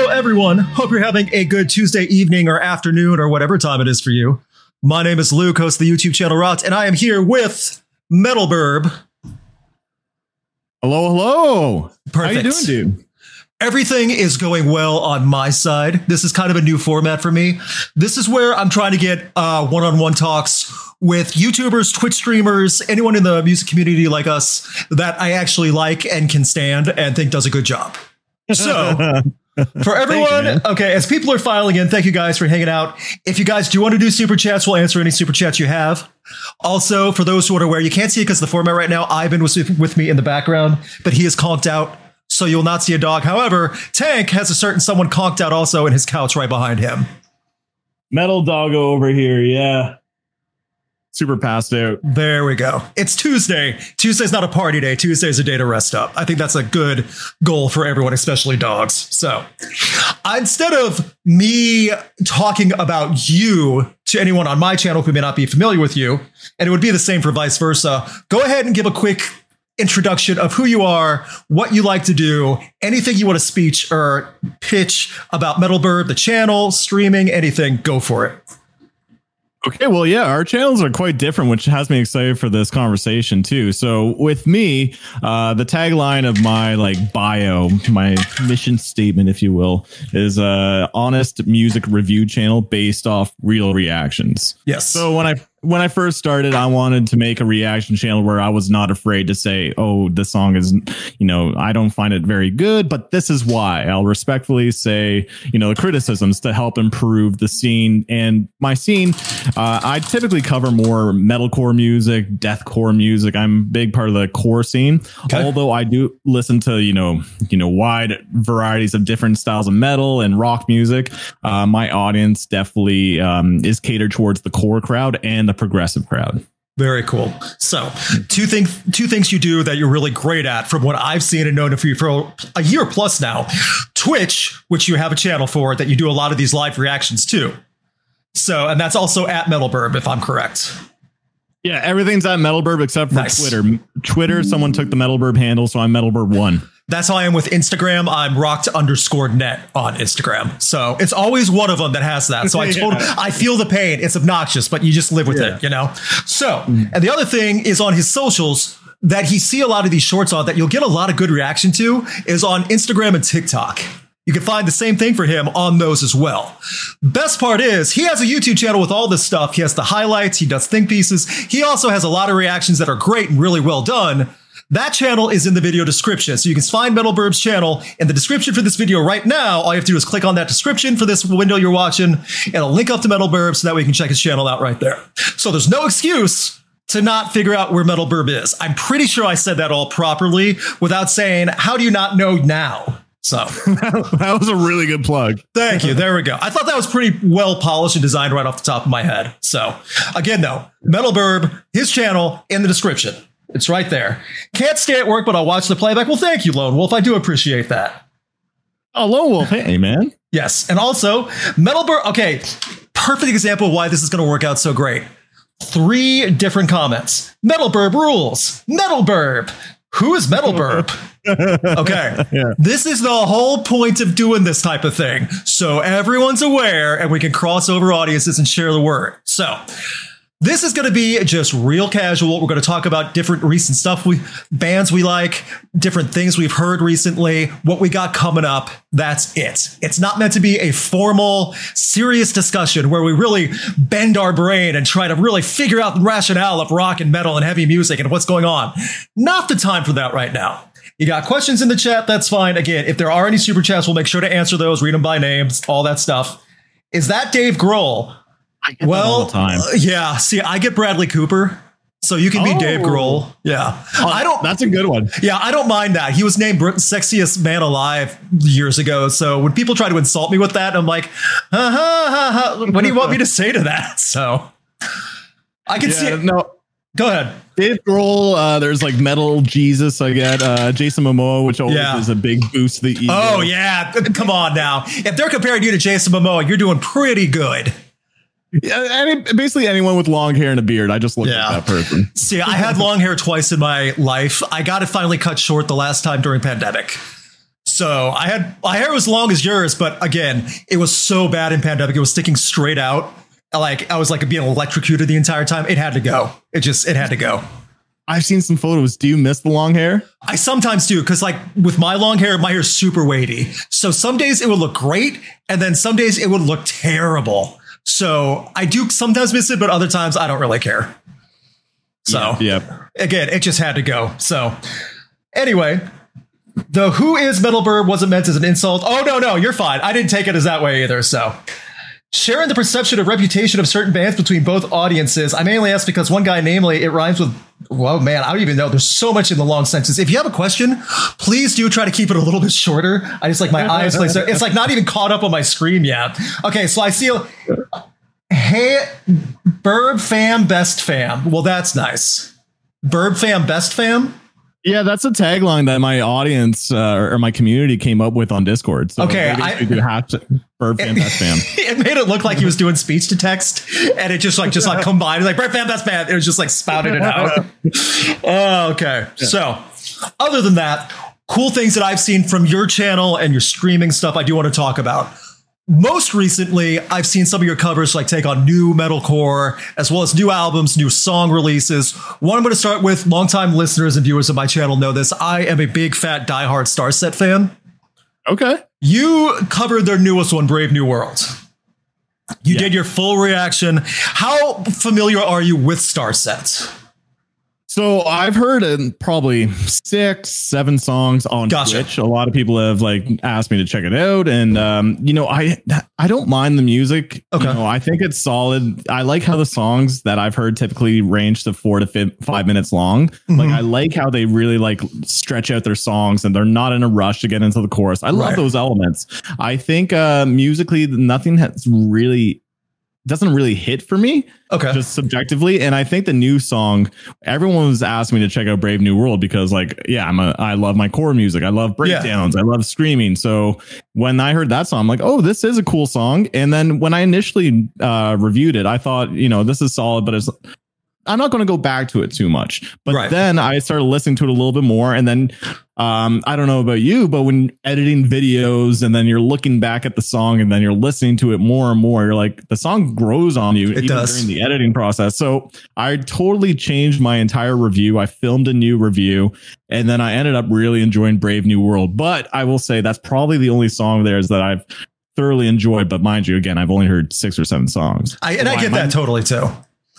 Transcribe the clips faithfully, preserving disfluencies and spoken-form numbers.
Hello, everyone. Hope you're having a good Tuesday evening or afternoon or whatever time it is for you. My name is Luke, host of the YouTube channel Rot, and I am here with Metal Burb. Hello, hello. Perfect. How you doing, dude? Everything is going well on my side. This is kind of a new format for me. This is where I'm trying to get uh, one-on-one talks with YouTubers, Twitch streamers, anyone in the music community like us that I actually like and can stand and think does a good job. So for everyone, you, okay, as people are filing in, thank you guys for hanging out. If you guys do want to do super chats, we'll answer any super chats you have. Also, for those who are aware, you can't see it because of the format right now. Ivan was with me in the background, but he is conked out, so you'll not see a dog. However, Tank has a certain someone conked out also in his couch right behind him. Metal doggo over here, yeah. Super passed out. There we go. It's Tuesday. Tuesday's not a party day. Tuesday's a day to rest up. I think that's a good goal for everyone, especially dogs. So instead of me talking about you to anyone on my channel who may not be familiar with you, and it would be the same for vice versa, go ahead and give a quick introduction of who you are, what you like to do, anything you want to speech or pitch about Metal Burb, the channel, streaming, anything, go for it. Okay, well, yeah, our channels are quite different, which has me excited for this conversation, too. So with me, uh, the tagline of my like bio, my mission statement, if you will, is a honest music review channel based off real reactions. Yes. So when I when I first started, I wanted to make a reaction channel where I was not afraid to say, oh, this song is, you know, I don't find it very good, but this is why. I'll respectfully say, you know, the criticisms to help improve the scene. And my scene, uh, I typically cover more metalcore music, deathcore music. I'm a big part of the core scene, okay. Although I do listen to, you know, you know, wide varieties of different styles of metal and rock music. Uh, my audience definitely um, is catered towards the core crowd and the progressive crowd. Very cool. So two things, two things you do that you're really great at from what I've seen and known of you for a year plus now. Twitch, which you have a channel for that you do a lot of these live reactions to. So, and that's also at Metal Burb, if I'm correct. Yeah, everything's at Metal Burb except for nice. Twitter. Twitter, someone took the Metal Burb handle, so I'm Metal Burb one. That's how I am with Instagram. I'm rocked underscore net on Instagram. So it's always one of them that has that. So I told yeah. I feel the pain. It's obnoxious, but you just live with yeah. it, you know? So, and the other thing is on his socials that he see a lot of these shorts on that you'll get a lot of good reaction to is on Instagram and TikTok. You can find the same thing for him on those as well. Best part is he has a YouTube channel with all this stuff. He has the highlights. He does think pieces. He also has a lot of reactions that are great and really well done. That channel is in the video description. So you can find Metal Burb's channel in the description for this video right now. All you have to do is click on that description for this window you're watching. It'll link up to Metal Burb so that way you can check his channel out right there. So there's no excuse to not figure out where Metal Burb is. I'm pretty sure I said that all properly without saying, how do you not know now? So that was a really good plug. Thank you. There we go. I thought that was pretty well polished and designed right off the top of my head. So again, though, Metal Burb, his channel in the description. It's right there. Can't stay at work, but I'll watch the playback. Well, thank you, Lone Wolf. I do appreciate that. Oh, Lone Wolf. Hey, man. Yes. And also, Metal Burb. Okay. Perfect example of why this is going to work out so great. Three different comments. Metal Burb rules. Metal Burb. Who is Metal Burb? Okay. Yeah. This is the whole point of doing this type of thing. So everyone's aware and we can cross over audiences and share the word. So this is going to be just real casual. We're going to talk about different recent stuff, we bands we like, different things we've heard recently, what we got coming up. That's it. It's not meant to be a formal, serious discussion where we really bend our brain and try to really figure out the rationale of rock and metal and heavy music and what's going on. Not the time for that right now. You got questions in the chat. That's fine. Again, if there are any super chats, we'll make sure to answer those, read them by names, all that stuff. Is that Dave Grohl? I get well, all the time. Uh, yeah. See, I get Bradley Cooper, so you can be oh. Dave Grohl. Yeah, oh, I don't. That's a good one. Yeah, I don't mind that. He was named Britain's sexiest man alive years ago. So when people try to insult me with that, I'm like, ha, ha, ha, ha. What do you want me to say to that? So I can yeah, see it. No, go ahead. Dave Grohl. Uh, there's like Metal Jesus. I get uh, Jason Momoa, which always yeah. is a big boost to the ego. Oh yeah, come on now. If they're comparing you to Jason Momoa, you're doing pretty good. Yeah, any, basically anyone with long hair and a beard. I just look yeah. at that person. See, I had long hair twice in my life. I got it finally cut short the last time during pandemic. So I had my hair was long as yours, but again, it was so bad in pandemic. It was sticking straight out. Like I was like being electrocuted the entire time. It had to go. It just it had to go. I've seen some photos. Do you miss the long hair? I sometimes do, because like with my long hair, my hair's super wavy. So some days it would look great, and then some days it would look terrible. So I do sometimes miss it, but other times I don't really care. So yeah, yep. Again, it just had to go. So anyway, the Who Is Metal Burb wasn't meant as an insult. Oh, no, no, you're fine. I didn't take it as that way either. So sharing the perception of reputation of certain bands between both audiences. I mainly ask because one guy, namely, it rhymes with, well, man, I don't even know. There's so much in the long sentences. If you have a question, please do try to keep it a little bit shorter. I just like my eyes. Like, so it's like not even caught up on my screen yet. Okay, so I see, a, hey, Burb fam, best fam. Well, that's nice. Burb fam, best fam. Yeah, that's a tagline that my audience uh, or my community came up with on Discord. So okay, I do have to Burb fan best fan. It made it look like he was doing speech to text, and it just like just like combined like Burb fan best fan. It was just like spouted it out. Oh, okay. Yeah. So, other than that, cool things that I've seen from your channel and your streaming stuff, I do want to talk about. Most recently, I've seen some of your covers like take on new metalcore, as well as new albums, new song releases. One I'm going to start with, longtime listeners and viewers of my channel know this. I am a big fat diehard Starset fan. Okay. You covered their newest one, Brave New World. You yeah. did your full reaction. How familiar are you with Starset? So I've heard uh, probably six, seven songs on gotcha. Twitch. A lot of people have like asked me to check it out, and um, you know, I I don't mind the music. Okay, you know, I think it's solid. I like how the songs that I've heard typically range to four to five, five minutes long. Mm-hmm. Like I like how they really like stretch out their songs, and they're not in a rush to get into the chorus. I love right. those elements. I think uh, musically, nothing has really. doesn't really hit for me. Okay. Just subjectively. And I think the new song, everyone was asking me to check out Brave New World because like, yeah, I'm a, I love my core music. I love breakdowns. Yeah. I love screaming. So when I heard that song, I'm like, oh, this is a cool song. And then when I initially uh, reviewed it, I thought, you know, this is solid, but it's, I'm not going to go back to it too much. But right. then I started listening to it a little bit more. And then um, I don't know about you, but when editing videos and then you're looking back at the song and then you're listening to it more and more, you're like, the song grows on you it even does. during the editing process. So I totally changed my entire review. I filmed a new review and then I ended up really enjoying Brave New World. But I will say that's probably the only song of theirs that I've thoroughly enjoyed. But mind you, again, I've only heard six or seven songs. I, and so I get that totally too.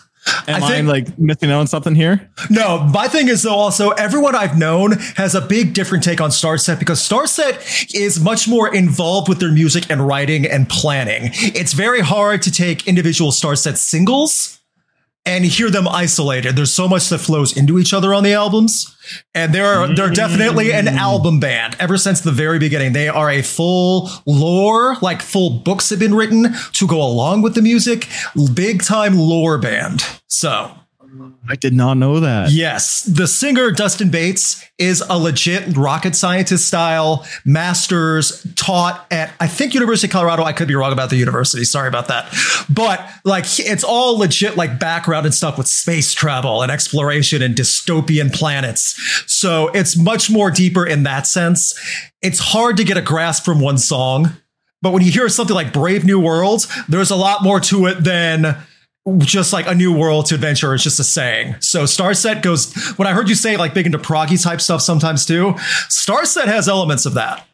Am I, think, I like missing out on something here? No, my thing is though also everyone I've known has a big different take on Starset because Starset is much more involved with their music and writing and planning. It's very hard to take individual Starset singles and hear them isolated. There's so much that flows into each other on the albums. And they're they're definitely an album band ever since the very beginning. They are a full lore, like full books have been written to go along with the music. Big time lore band. So I did not know that. Yes. The singer, Dustin Bates, is a legit rocket scientist style master's taught at, I think, University of Colorado. I could be wrong about the university. Sorry about that. But like, it's all legit like background and stuff with space travel and exploration and dystopian planets. So it's much more deeper in that sense. It's hard to get a grasp from one song. But when you hear something like Brave New World, there's a lot more to it than just like a new world to adventure. It's just a saying. So Starset goes, when I heard you say like big into proggy type stuff sometimes too, Starset has elements of that.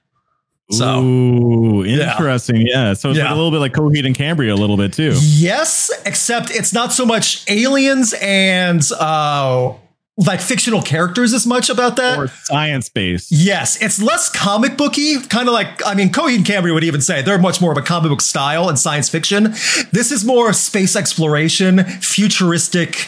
So Ooh, interesting. Yeah. yeah. So it's yeah. like a little bit like Coheed and Cambria a little bit too. Yes, except it's not so much aliens and uh like fictional characters as much about that. Or science based. Yes. It's less comic booky, kind of like, I mean, Coheed and Cambria would even say they're much more of a comic book style and science fiction. This is more space exploration, futuristic,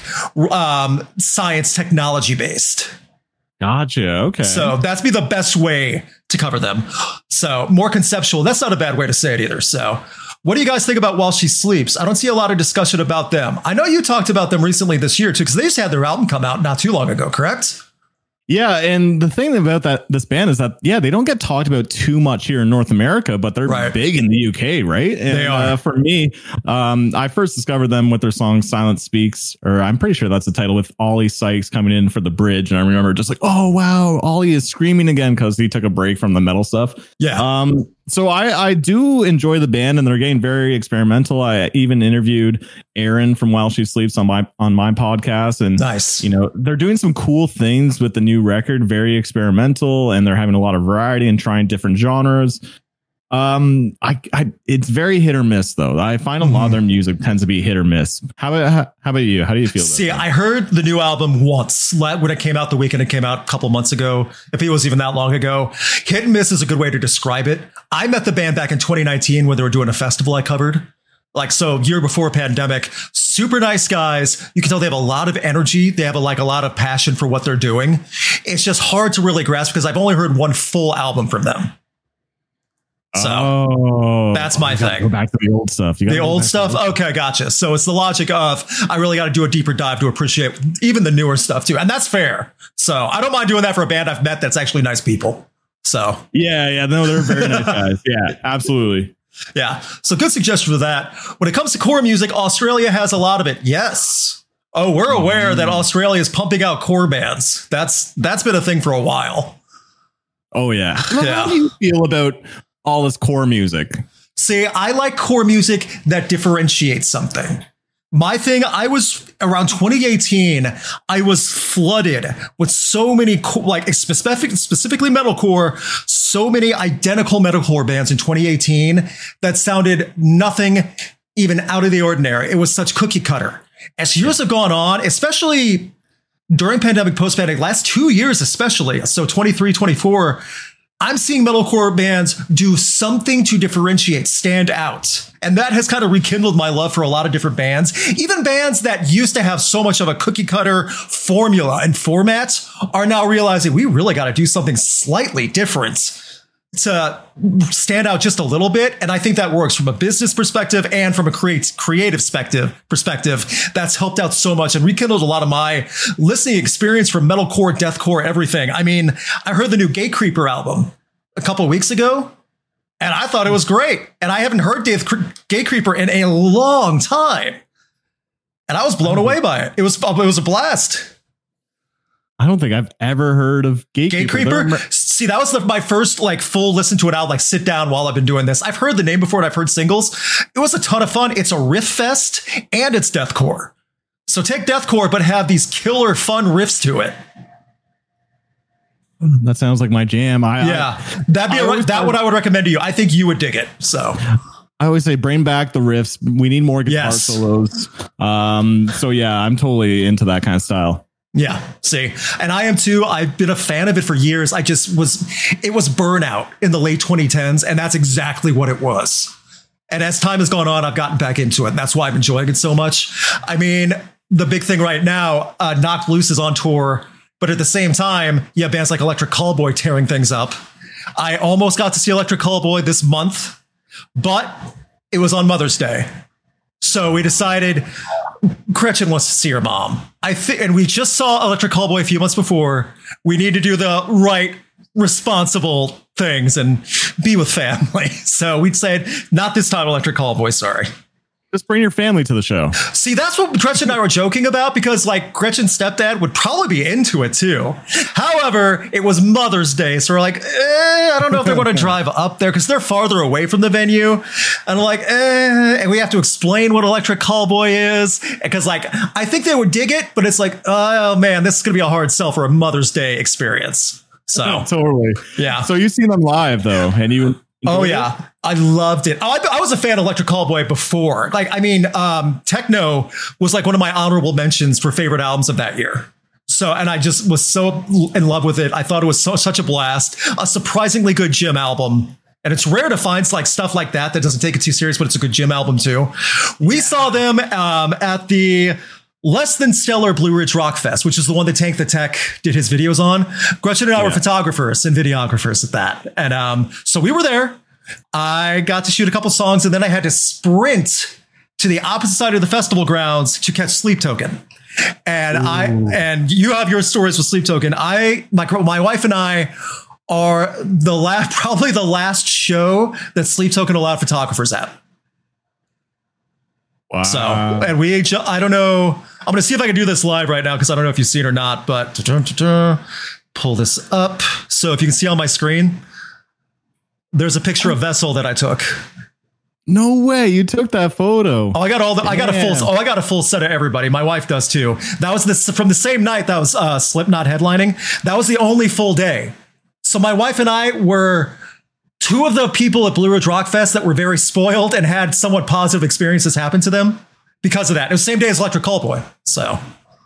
um, science technology based. Gotcha. Okay. So that's be the best way to cover them. So more conceptual. That's not a bad way to say it either. So what do you guys think about While She Sleeps? I don't see a lot of discussion about them. I know you talked about them recently this year, too, because they just had their album come out not too long ago, correct? Yeah, and the thing about that this band is that yeah, they don't get talked about too much here in North America, but they're right. big in the U K, right? And, they are. Uh, for me, um, I first discovered them with their song "Silence Speaks," or I'm pretty sure that's the title, with Ollie Sykes coming in for the bridge, and I remember just like, oh wow, Ollie is screaming again because he took a break from the metal stuff. Yeah. Um. So I I do enjoy the band, and they're getting very experimental. I even interviewed Erin from While She Sleeps on my on my podcast, and nice. You know, they're doing some cool things with the new record, very experimental, and they're having a lot of variety and trying different genres. Um, I, I it's very hit or miss though. I find a lot of their music tends to be hit or miss. How about how, how about you? How do you feel? See, about I heard the new album once when it came out the weekend it came out a couple months ago. If it was even that long ago, hit and miss is a good way to describe it. I met the band back in twenty nineteen when they were doing a festival I covered. Like, so year before pandemic, super nice guys. You can tell they have a lot of energy. They have a, like a lot of passion for what they're doing. It's just hard to really grasp because I've only heard one full album from them. So oh, that's my thing. Go back to the old stuff. You the old stuff. The old okay, gotcha. So it's the logic of I really got to do a deeper dive to appreciate even the newer stuff too, and that's fair. So I don't mind doing that for a band I've met that's actually nice people. So yeah, yeah, no, they're very nice guys. Yeah, absolutely. Yeah. So good suggestion for that. When it comes to core music, Australia has a lot of it. Yes. Oh, we're aware mm. that Australia is pumping out core bands. That's that's been a thing for a while. Oh yeah. yeah. How do you feel about all this core music? See, I like core music that differentiates something. My thing, I was around twenty eighteen, I was flooded with so many, like specific, specifically metalcore, so many identical metalcore bands in twenty eighteen that sounded nothing even out of the ordinary. It was such cookie cutter. As years have gone on, especially during pandemic, post-pandemic, last two years especially, so twenty-three, twenty-four, I'm seeing metalcore bands do something to differentiate, stand out. And that has kind of rekindled my love for a lot of different bands. Even bands that used to have so much of a cookie cutter formula and format are now realizing we really got to do something slightly different to stand out just a little bit. And I think that works from a business perspective and from a create, creative perspective, perspective. That's helped out so much and rekindled a lot of my listening experience from metalcore, deathcore, everything. I mean, I heard the new Gatecreeper album a couple of weeks ago, and I thought it was great. And I haven't heard Gatecreeper in a long time. And I was blown away by it. It was, it was a blast. I don't think I've ever heard of Gatecreeper. Gatecreeper? See, that was the, my first like full listen to it out, like sit down while I've been doing this. I've heard the name before and I've heard singles. It was a ton of fun. It's a riff fest and it's deathcore. So take deathcore, but have these killer fun riffs to it. That sounds like my jam. I, yeah, I, that'd be I a, that what I would recommend to you. I think you would dig it. So I always say bring back the riffs. We need more guitar yes. solos. Um, so yeah, I'm totally into that kind of style. Yeah, see, and I am too. I've been a fan of it for years. I just was, it was burnout in the late twenty tens, and that's exactly what it was. And as time has gone on, I've gotten back into it, and that's why I'm enjoying it so much. I mean, the big thing right now, uh, Knocked Loose is on tour, but at the same time, you have bands like Electric Callboy tearing things up. I almost got to see Electric Callboy this month, but it was on Mother's Day. So we decided Gretchen wants to see her mom. I think, and we just saw Electric Callboy a few months before. We need to do the right, responsible things and be with family. So we said, not this time, Electric Callboy. Sorry. Just bring your family to the show. See, that's what Gretchen and I were joking about because like Gretchen's stepdad would probably be into it too. However, it was Mother's Day. So we're like, eh, I don't know if they want to drive up there because they're farther away from the venue. And like, eh, and we have to explain what Electric Callboy is. Because like, I think they would dig it, but it's like, oh man, this is going to be a hard sell for a Mother's Day experience. So totally. Yeah. So you've seen them live though. And you Oh yeah, it? I loved it. Oh, I, I was a fan of Electric Callboy before. Like, I mean, um, Techno was like one of my honorable mentions for favorite albums of that year. So, and I just was so in love with it. I thought it was so such a blast, a surprisingly good gym album. And it's rare to find like stuff like that that doesn't take it too serious, but it's a good gym album too. We saw them um, at the Less Than Stellar Blue Ridge Rock Fest, which is the one that Tank the Tech did his videos on. Gretchen and I yeah. were photographers and videographers at that. And um, so we were there. I got to shoot a couple songs and then I had to sprint to the opposite side of the festival grounds to catch Sleep Token. And Ooh. I and you have your stories with Sleep Token. I my my wife and I are the last probably the last show that Sleep Token allowed photographers at. Wow. So, and we, I don't know. I'm going to see if I can do this live right now because I don't know if you've seen it or not, but pull this up. So if you can see on my screen, there's a picture of Vessel that I took. No way. You took that photo. Oh, I got all the, I got a full, oh, I got a full set of everybody. My wife does too. That was this from the same night that was uh, Slipknot headlining. That was the only full day. So my wife and I were two of the people at Blue Ridge Rock Fest that were very spoiled and had somewhat positive experiences happen to them because of that. It was the same day as Electric Callboy. So,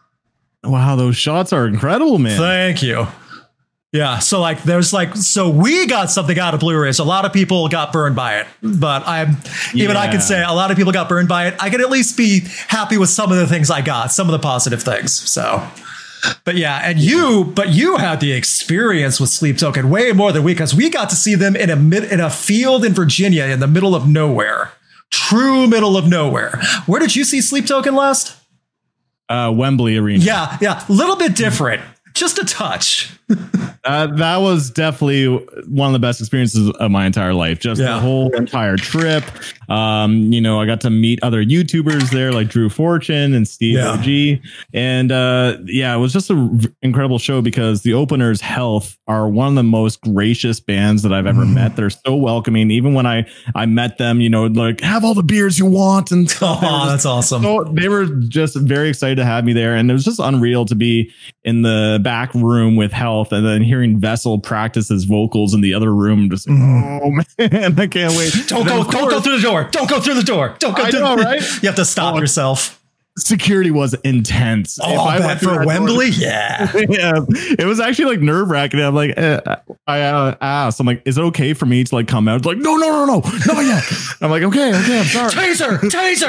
wow, those shots are incredible, man. Thank you. Yeah. So like, there's like, so we got something out of Blue Ridge. A lot of people got burned by it, but I'm even yeah. I can say a lot of people got burned by it. I can at least be happy with some of the things I got, some of the positive things. So. But yeah, and you, but you had the experience with Sleep Token way more than we, because we got to see them in a mid, in a field in Virginia in the middle of nowhere, true middle of nowhere. Where did you see Sleep Token last? Uh, Wembley Arena. Yeah, yeah, a little bit different, just a touch. Uh, that was definitely one of the best experiences of my entire life. Just yeah. the whole entire trip. Um, you know, I got to meet other YouTubers there like Drew Fortune and Steve yeah. O G. And uh, yeah, it was just an incredible show because the openers, Health, are one of the most gracious bands that I've ever mm. met. They're so welcoming. Even when I, I met them, you know, like have all the beers you want. And oh, that's awesome. So they were just very excited to have me there. And it was just unreal to be in the back room with Health and then hearing Vessel practice his vocals in the other room. Just like, mm. oh man, I can't wait. Don't go, don't course, go through the door. Don't go through the door. Don't go I through know, the right? You have to stop oh, yourself. Security was intense. Oh, I bet for Wembley. Door, yeah. yeah. It was actually like nerve wracking. I'm like, eh, I uh, asked, I'm like, is it okay for me to like come out? It's like, no, no, no, no, not yet. I'm like, okay, okay, I'm sorry. Taser,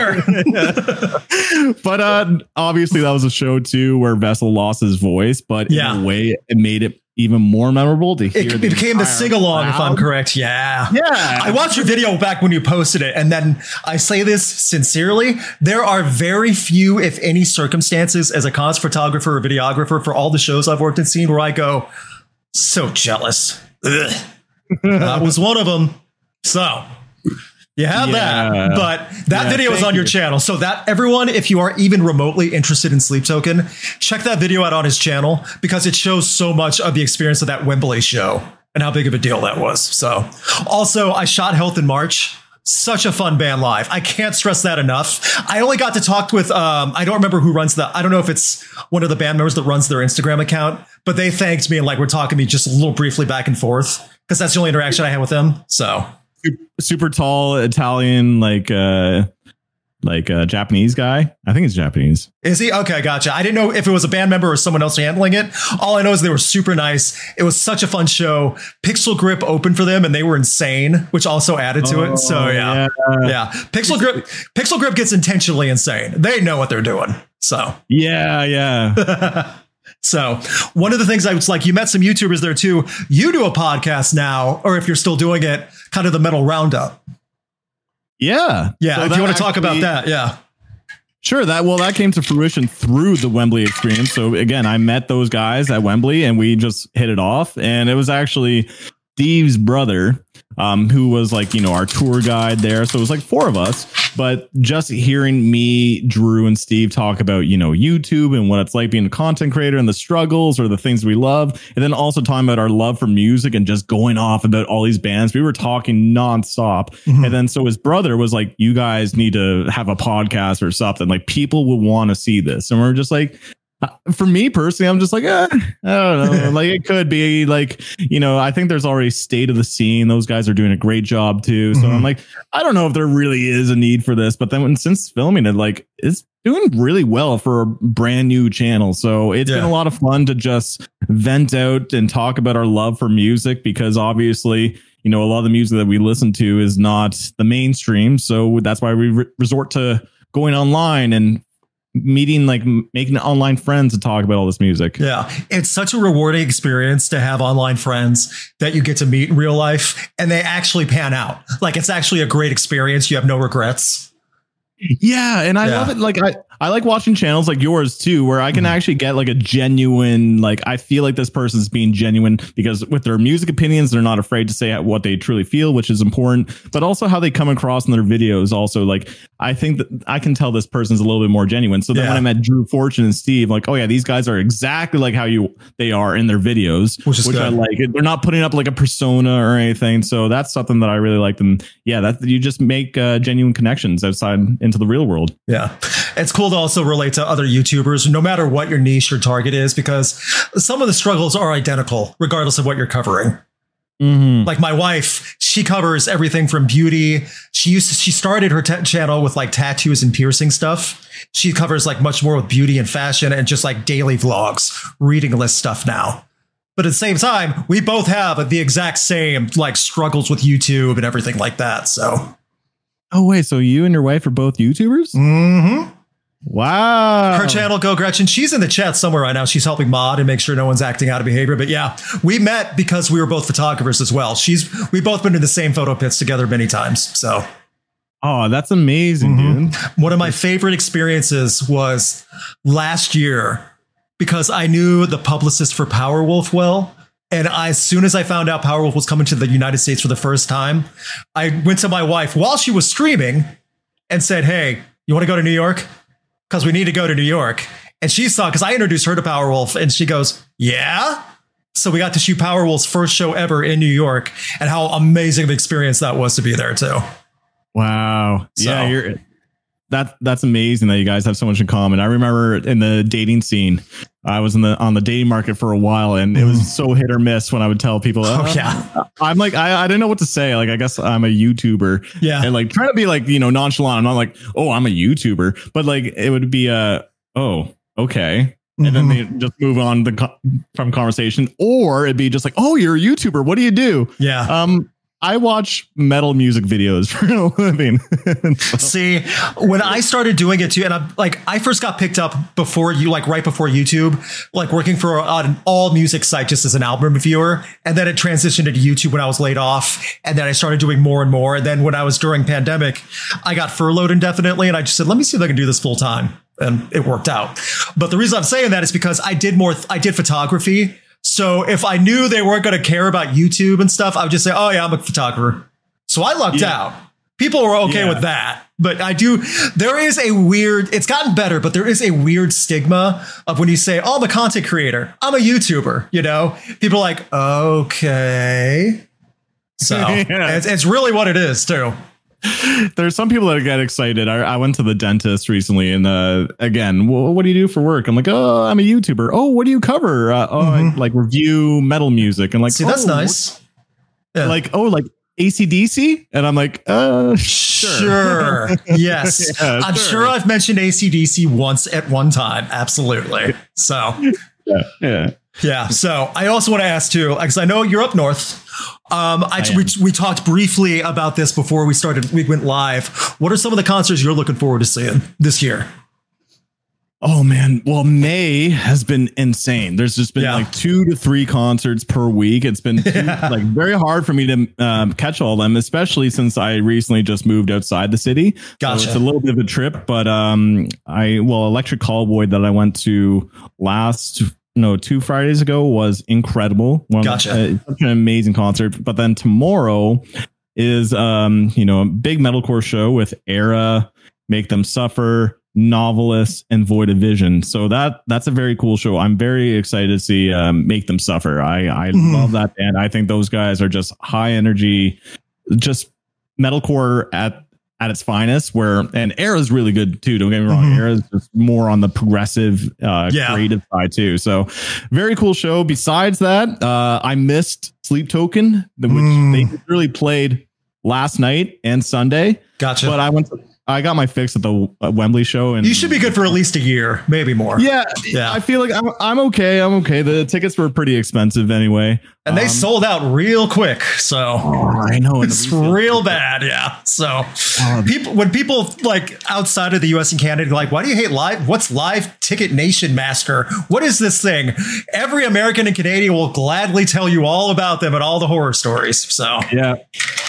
taser. But uh, obviously that was a show too where Vessel lost his voice, but yeah. in a way it made it even more memorable to hear. It, it became the sing along, if I'm correct. Yeah. Yeah. I watched your video back when you posted it. And then I say this sincerely. There are very few, if any, circumstances as a concert photographer or videographer for all the shows I've worked and seen where I go, so jealous. That was one of them. So you have yeah. that, but that yeah, video is on your you. channel. So that everyone, if you are even remotely interested in Sleep Token, check that video out on his channel because it shows so much of the experience of that Wembley show and how big of a deal that was. So also I shot Health in March. Such a fun band live. I can't stress that enough. I only got to talk with, um, I don't remember who runs the, I don't know if it's one of the band members that runs their Instagram account, but they thanked me and like we're talking to me just a little briefly back and forth because that's the only interaction I had with them. So super tall Italian, like uh like a Japanese guy. I think it's Japanese. Is he? Okay, gotcha. I didn't know if it was a band member or someone else handling it. All I know is they were super nice. It was such a fun show. Pixel Grip opened for them and they were insane, which also added to oh, it. So yeah. yeah. Yeah. Pixel Grip Pixel Grip gets intentionally insane. They know what they're doing. So yeah, yeah. So one of the things I was like, you met some YouTubers there too. You do a podcast now, or if you're still doing it, kind of the Metal Roundup. Yeah. Yeah. So if you want to actually, talk about that. Yeah. Sure. That well, that came to fruition through the Wembley experience. So again, I met those guys at Wembley and we just hit it off. And it was actually Steve's brother, um, who was like, you know, our tour guide there. So it was like four of us. But just hearing me, Drew and Steve talk about, you know, YouTube and what it's like being a content creator and the struggles or the things we love. And then also talking about our love for music and just going off about all these bands. We were talking nonstop. Mm-hmm. And then so his brother was like, you guys need to have a podcast or something. Like people will want to see this. And we're just like, Uh, for me personally, I'm just like, eh, I don't know. Like it could be like, you know, I think there's already State of the Scene. Those guys are doing a great job too. So mm-hmm. I'm like, I don't know if there really is a need for this. But then when, since filming it, like it's doing really well for a brand new channel. So it's yeah. been a lot of fun to just vent out and talk about our love for music, because obviously, you know, a lot of the music that we listen to is not the mainstream. So that's why we re- resort to going online and meeting, like making online friends to talk about all this music. Yeah. It's such a rewarding experience to have online friends that you get to meet in real life and they actually pan out. Like it's actually a great experience. You have no regrets. Yeah. And I yeah. love it. Like I, I like watching channels like yours too, where I can actually get like a genuine, like I feel like this person's being genuine because with their music opinions, they're not afraid to say what they truly feel, which is important, but also how they come across in their videos. Also, like I think that I can tell this person's a little bit more genuine. So then Yeah. when I met Drew Fortune and Steve, like, oh yeah, these guys are exactly like how you they are in their videos, Which is which good. I like. They're not putting up like a persona or anything. So that's something that I really like. And yeah, that you just make uh, genuine connections outside into the real world. Yeah. It's cool to also relate to other YouTubers, no matter what your niche or target is, because some of the struggles are identical, regardless of what you're covering. Mm-hmm. Like my wife, she covers everything from beauty. She used to, she started her t- channel with like tattoos and piercing stuff. She covers like much more with beauty and fashion and just like daily vlogs, reading list stuff now. But at the same time, we both have the exact same like struggles with YouTube and everything like that. So, Oh wait, so you and your wife are both YouTubers? mm-hmm. Wow. Her channel, Go Gretchen, she's in the chat somewhere right now. She's helping mod and make sure no one's acting out of behavior. But yeah, we met because we were both photographers as well. She's we've both been in the same photo pits together many times. So Oh, that's amazing, Mhm. dude. one of my favorite experiences was last year because I knew the publicist for Powerwolf well. And I, as soon as I found out Powerwolf was coming to the United States for the first time, I went to my wife while she was streaming and said, hey, you want to go to New York? Because we need to go to New York. And she saw, because I introduced her to Powerwolf, and she goes, yeah. So we got to shoot Powerwolf's first show ever in New York, and how amazing the experience that was to be there too. Wow. So- Yeah, you're that that's amazing that you guys have so much in common. I remember in the dating scene, I was in the on the dating market for a while, and it was so hit or miss when I would tell people, Oh, "Uh, yeah. I'm like, I, I didn't know what to say. Like, I guess I'm a YouTuber. Yeah. And like trying to be like, you know, nonchalant. I'm not like, oh, I'm a YouTuber, but like it would be uh oh, okay. And then they just move on the co- from conversation, or it'd be just like, oh, you're a YouTuber. What do you do? Yeah. Um, I watch metal music videos for a living. See, when I started doing it too, and I'm like, I first got picked up before you, like right before YouTube, like working for an all music site just as an album reviewer. And then it transitioned into YouTube when I was laid off. And then I started doing more and more. And then when I was during pandemic, I got furloughed indefinitely. And I just said, let me see if I can do this full time. And it worked out. But the reason I'm saying that is because I did more, I did photography. So if I knew they weren't going to care about YouTube and stuff, I would just say, oh yeah, I'm a photographer. So I lucked Yeah. out. People were okay Yeah. with that. But I do, there is a weird, it's gotten better, but there is a weird stigma of when you say, oh, I'm a content creator, I'm a YouTuber, you know, people are like, okay. So Yeah. it's, it's really what it is too. There's some people that get excited. I, I went to the dentist recently, and uh, again, well, what do you do for work? I'm like, oh, I'm a YouTuber. Oh, what do you cover? Uh, oh, I, like review metal music, and like, See, that's oh, nice. Yeah. Like, oh, like A C D C, and I'm like, uh, sure. Sure. Yes. Yeah, I'm sure. sure I've mentioned A C D C once at one time. Absolutely. So, Yeah, yeah. yeah. So I also want to ask too, because I know you're up north. Um, I, I we, am. we talked briefly about this before we started. We went live. What are some of the concerts you're looking forward to seeing this year? Oh man, well, May has been insane. There's just been Yeah. like two to three concerts per week. It's been too, Yeah. like very hard for me to um, catch all of them, especially since I recently just moved outside the city. Gotcha. So it's a little bit of a trip, but um, I well, Electric Callboy that I went to last no two Fridays ago was incredible. One of the- Gotcha. uh, such an amazing concert. But then tomorrow is um, you know, a big metalcore show with Era, Make Them Suffer, Novelist, and Void of Vision. So that that's a very cool show. I'm very excited to see um, Make Them Suffer. I I Mhm. love that band. I think those guys are just high energy, just metalcore at at its finest. Where and Era's really good too. Don't get me wrong. Mhm. Era's just more on the progressive, uh, Yeah. creative side too. So very cool show. Besides that, uh, I missed Sleep Token, the- which Mm. they really played last night and Sunday. Gotcha. But I went to, I got my fix at the uh, Wembley show, and you should be good for at least a year, maybe more. Yeah, Yeah. I feel like I'm, I'm okay. I'm okay. The tickets were pretty expensive anyway, And they Um, sold out real quick. So oh, I know and the it's resale- real bad. Yeah. So Um, people, when people like outside of the U S and Canada, like, why do you hate live? What's Live Ticket Nation Master? What is this thing? Every American and Canadian will gladly tell you all about them and all the horror stories. So Yeah.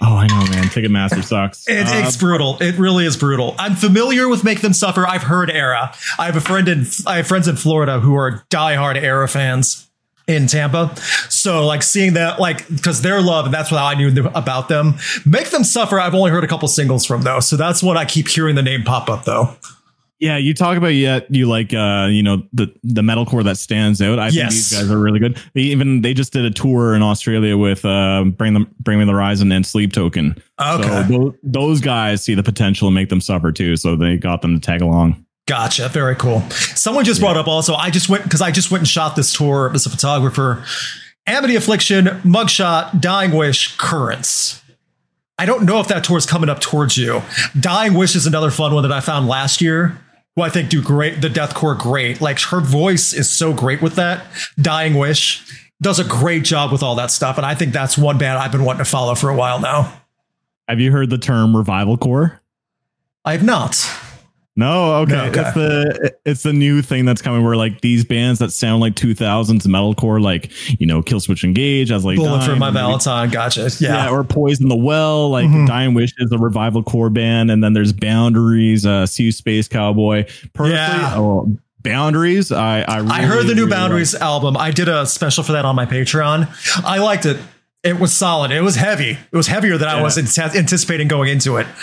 Oh, I know, man. Ticketmaster sucks. It, uh, it's brutal. It really is brutal. I'm familiar with Make Them Suffer. I've heard Era. I have a friend in I have friends in Florida who are diehard Era fans in Tampa. So like seeing that, like, because their love, and that's what I knew about them. Make Them Suffer. I've only heard a couple singles from though. So that's what I keep hearing the name pop up though. Yeah, you talk about yet you like uh you know the the metalcore that stands out. I Yes. think these guys are really good. They even they just did a tour in Australia with uh Bring them Bring Me the Horizon and Sleep Token. Okay. So those, those guys see the potential and Make Them Suffer too. So they got them to tag along. Gotcha. Very cool. Someone just brought up also, I just went because I just went and shot this tour as a photographer. Amity Affliction, Mugshot, Dying Wish, Currents. I don't know if that tour is coming up towards you. Dying Wish is another fun one that I found last year, who I think do great, the deathcore great. Like her voice is so great with that. Dying Wish does a great job with all that stuff. And I think that's one band I've been wanting to follow for a while now. Have you heard the term revival core? I have not. No, okay. No, okay. It's the it's the new thing that's coming where like these bands that sound like two thousands metalcore, like, you know, Killswitch Engage as like Bullet for Dime, My or maybe- Valentine. Gotcha. Yeah. Yeah, or Poison the Well, like Mhm. Dying Wish is a revival core band, and then there's Boundaries, uh, See You Space Cowboy. Personally, Yeah. oh, Boundaries. I I, really, I heard the new really Boundaries like. album. I did a special for that on my Patreon. I liked it. It was solid. It was heavy. It was heavier than I Yeah. was ant- anticipating going into it.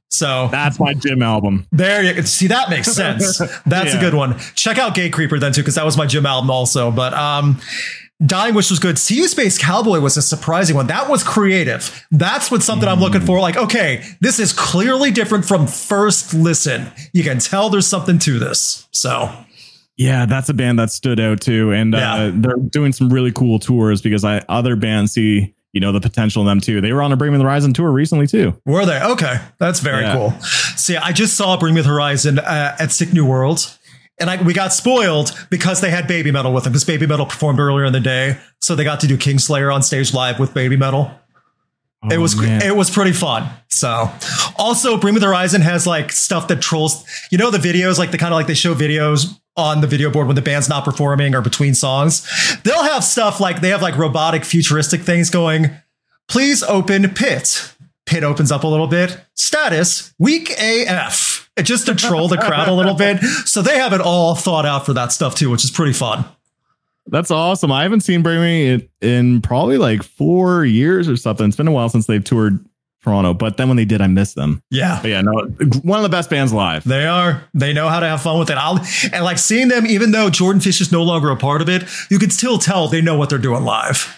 So That's my gym album. there you see, that makes sense. That's Yeah. a good one. Check out Gate Creeper then too, because that was my gym album also. But um Dying Wish was good. See You Space Cowboy was a surprising one. That was creative. That's what something I'm looking for. Like, okay, this is clearly different from first listen. You can tell there's something to this. So Yeah, that's a band that stood out too, and uh, Yeah. they're doing some really cool tours because I other bands see, you know, the potential in them too. They were on a Bring Me the Horizon tour recently too. were they? Okay, that's very Yeah. cool. See, I just saw Bring Me the Horizon uh, at Sick New World. And I, we got spoiled because they had Baby Metal with them, because Baby Metal performed earlier in the day. So they got to do Kingslayer on stage live with Baby Metal. Oh, it was man. it was pretty fun. So also Bring Me the Horizon has like stuff that trolls, you know, the videos, like the kind of like they show videos on the video board when the band's not performing or between songs. They'll have stuff like they have like robotic futuristic things going. Please open pit. Pit opens up a little bit. Status weak A F. Just to troll the crowd a little bit. So they have it all thought out for that stuff too, which is pretty fun. That's awesome. I haven't seen Bring Me in, in probably like four years or something. It's been a while since they've toured Toronto, but then when they did, I missed them. Yeah. But yeah, no, one of the best bands live. They are. They know how to have fun with it. I'll, and like seeing them, even though Jordan Fish is no longer a part of it, you can still tell they know what they're doing live.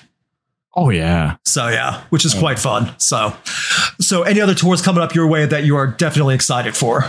Oh yeah. So yeah, which is quite fun. So, so any other tours coming up your way that you are definitely excited for?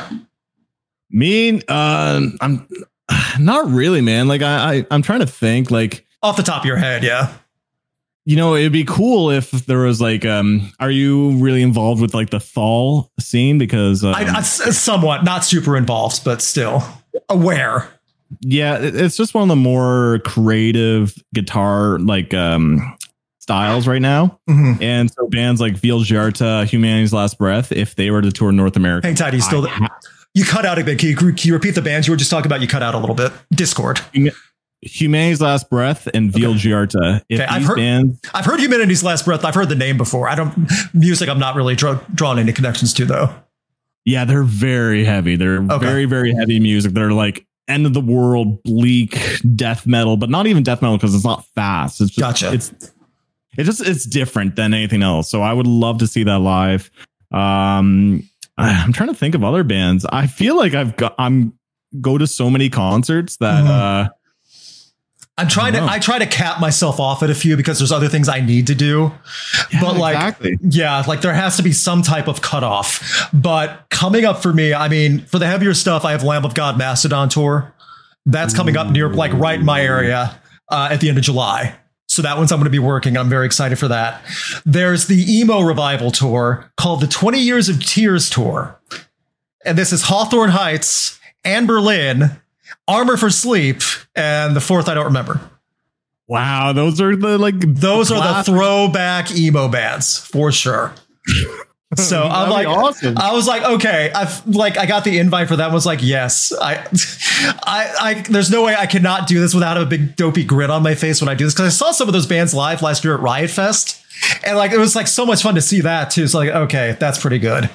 Me, uh, I'm not really, man. Like I, I, I'm trying to think. Like, Off the top of your head, yeah. you know, it'd be cool if there was like, um, are you really involved with like the fall scene? Because um, I, I, somewhat, not super involved, but still aware. yeah, it- it's just one of the more creative guitar like um styles right now. Mhm. And so bands like Veal Giarta, Humanity's Last Breath, if they were to tour North America, Hang tight, you still I- you cut out a bit. Can you, can you repeat the bands you were just talking about? You cut out a little bit. Discord. Humanity's Last Breath and Veal Giarta. If Okay, I've these heard- bands, I've heard Humanity's Last Breath. I've heard the name before. I don't music. I'm not really draw, drawing any connections to though. yeah, they're very heavy. They're Okay. very, very heavy music. They're like end of the world, bleak death metal, but not even death metal because it's not fast. It's just, Gotcha. It's it's just it's different than anything else. So I would love to see that live. Um, I'm trying to think of other bands. I feel like I've got I'm go to so many concerts that Mhm. uh I'm trying to. know. I try to cap myself off at a few because there's other things I need to do. but like, exactly. yeah, like there has to be some type of cutoff. But coming up for me, I mean, for the heavier stuff, I have Lamb of God Mastodon tour. That's coming up near, like, right in my area uh, at the end of July. So that one's I'm going to be working. I'm very excited for that. There's the emo revival tour called the twenty Years of Tears tour. And this is Hawthorne Heights and Berlin, Armor for Sleep, and the fourth I don't remember. Wow, those are the like Those are the classic- throwback emo bands for sure. So I'm That'd like, be awesome. I was like, okay, I've like, I got the invite for that. Was like, yes, I, I, I, there's no way I cannot do this without a big dopey grin on my face when I do this. Cause I saw some of those bands live last year at Riot Fest. And like, it was like so much fun to see that too. It's like, okay, that's pretty good.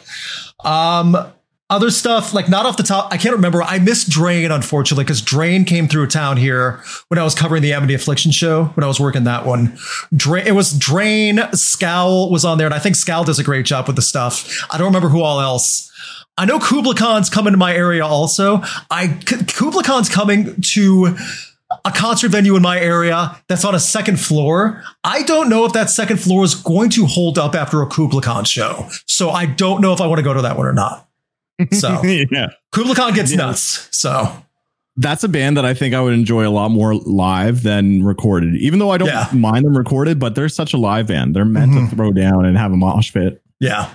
Um, Other stuff, like not off the top, I can't remember. I missed Drain, unfortunately, because Drain came through town here when I was covering the Amity Affliction show, when I was working that one. Drain, it was Drain, Scowl was on there, and I think Scowl does a great job with the stuff. I don't remember who all else. I know Kubla Khan's coming to my area also. I Kubla Khan's coming to a concert venue in my area that's on a second floor. I don't know if that second floor is going to hold up after a Kubla Khan show. So I don't know if I want to go to that one or not. So yeah, Kubla Khan gets yeah. nuts. So that's a band that I think I would enjoy a lot more live than recorded, even though I don't yeah. mind them recorded, but they're such a live band. They're meant mm-hmm. to throw down and have a mosh pit. Yeah.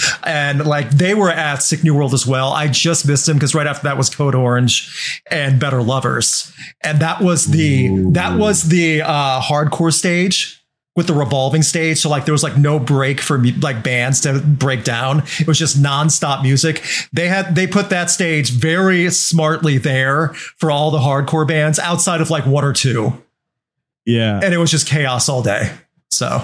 And like they were at Sick New World as well. I just missed them because right after that was Code Orange and Better Lovers. And that was the Ooh. that was the uh, hardcore stage with the revolving stage. So like there was like no break for me, like bands to break down. It was just nonstop music. They had they put that stage very smartly there for all the hardcore bands outside of like one or two. Yeah. And it was just chaos all day. So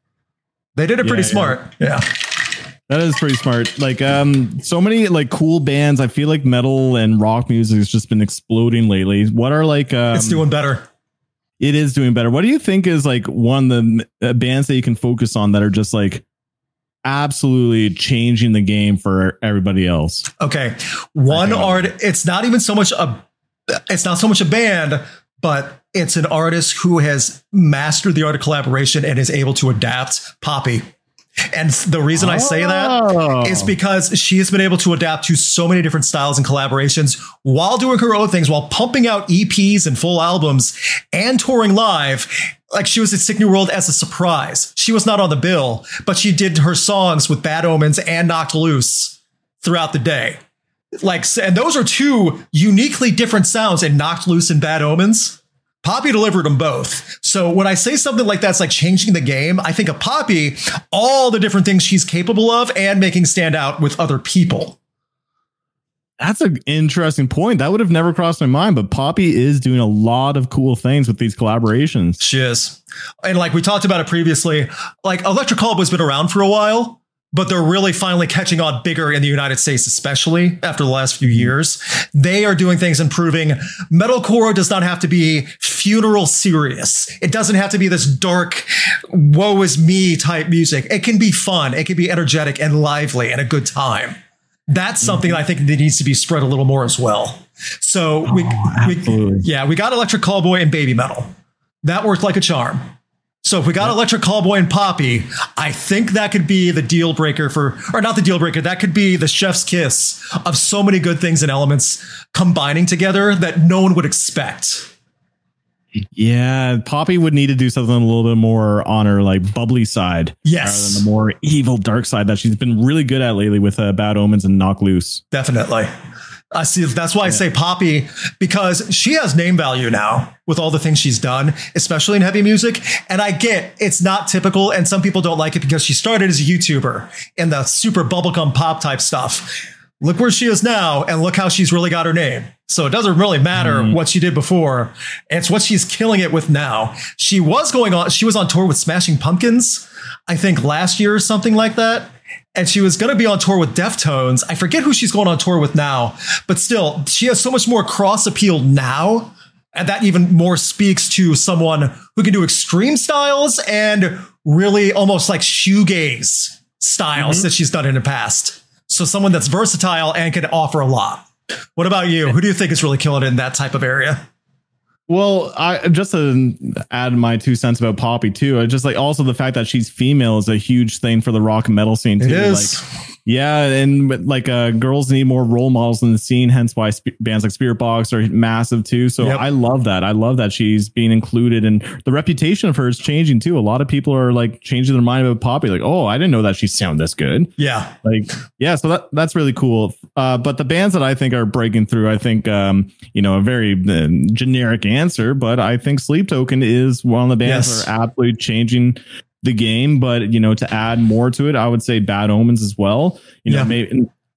they did it pretty yeah, smart. Yeah. yeah. That is pretty smart. Like um so many like cool bands. I feel like metal and rock music has just been exploding lately. What are like um, it's doing better. It is doing better. What do you think is like one of the uh, bands that you can focus on that are just like absolutely changing the game for everybody else? Okay. One art, it's not even so much a, it's not so much a band, but it's an artist who has mastered the art of collaboration and is able to adapt. Poppy. And the reason I say that is because she has been able to adapt to so many different styles and collaborations while doing her own things, while pumping out E Ps and full albums and touring live. Like she was at Sick New World as a surprise. She was not on the bill, but she did her songs with Bad Omens and Knocked Loose throughout the day. Like, and those are two uniquely different sounds in Knocked Loose and Bad Omens. Poppy delivered them both. So when I say something like that's like changing the game, I think of Poppy, all the different things she's capable of and making stand out with other people. That's an interesting point. That would have never crossed my mind, but Poppy is doing a lot of cool things with these collaborations. She is. And like we talked about it previously, like Electric Callboy's been around for a while, but they're really finally catching on bigger in the United States, especially after the last few years. They are doing things improving. Metalcore does not have to be funeral serious. It doesn't have to be this dark, woe is me type music. It can be fun. It can be energetic and lively and a good time. That's something mm-hmm. I think that needs to be spread a little more as well. So we, oh, we yeah, we got Electric Callboy and Baby Metal. That worked like a charm. So if we got Electric Callboy and Poppy, I think that could be the deal breaker for, or not the deal breaker, that could be the chef's kiss of so many good things and elements combining together that no one would expect. Yeah, Poppy would need to do something a little bit more on her like bubbly side. Yes. Rather than the more evil dark side that she's been really good at lately with uh, Bad Omens and Knock Loose. Definitely. I see. That's why yeah. I say Poppy, because she has name value now with all the things she's done, especially in heavy music. And I get it's not typical. And some people don't like it because she started as a YouTuber in the super bubblegum pop type stuff. Look where she is now and look how she's really got her name. So it doesn't really matter mm. what she did before. It's what she's killing it with now. She was going on. She was on tour with Smashing Pumpkins, I think last year or something like that. And she was going to be on tour with Deftones. I forget who she's going on tour with now, but still, she has so much more cross appeal now. And that even more speaks to someone who can do extreme styles and really almost like shoegaze styles mm-hmm. that she's done in the past. So someone that's versatile and can offer a lot. What about you? Who do you think is really killing it in that type of area? Well, I just to add my two cents about Poppy too. I just like also the fact that she's female is a huge thing for the rock and metal scene too. It is. Like, yeah, and like uh, girls need more role models in the scene. Hence why sp- bands like Spirit Box are massive too. So yep. I love that. I love that she's being included, and the reputation of her is changing too. A lot of people are like changing their mind about Poppy. Like, oh, I didn't know that she sounded this good. Yeah, like yeah. So that that's really cool. Uh, but the bands that I think are breaking through, I think um, you know, a very uh, generic answer, but I think Sleep Token is one of the bands yes. that are absolutely changing the game. But you know, to add more to it, I would say Bad Omens as well. You know, yeah. maybe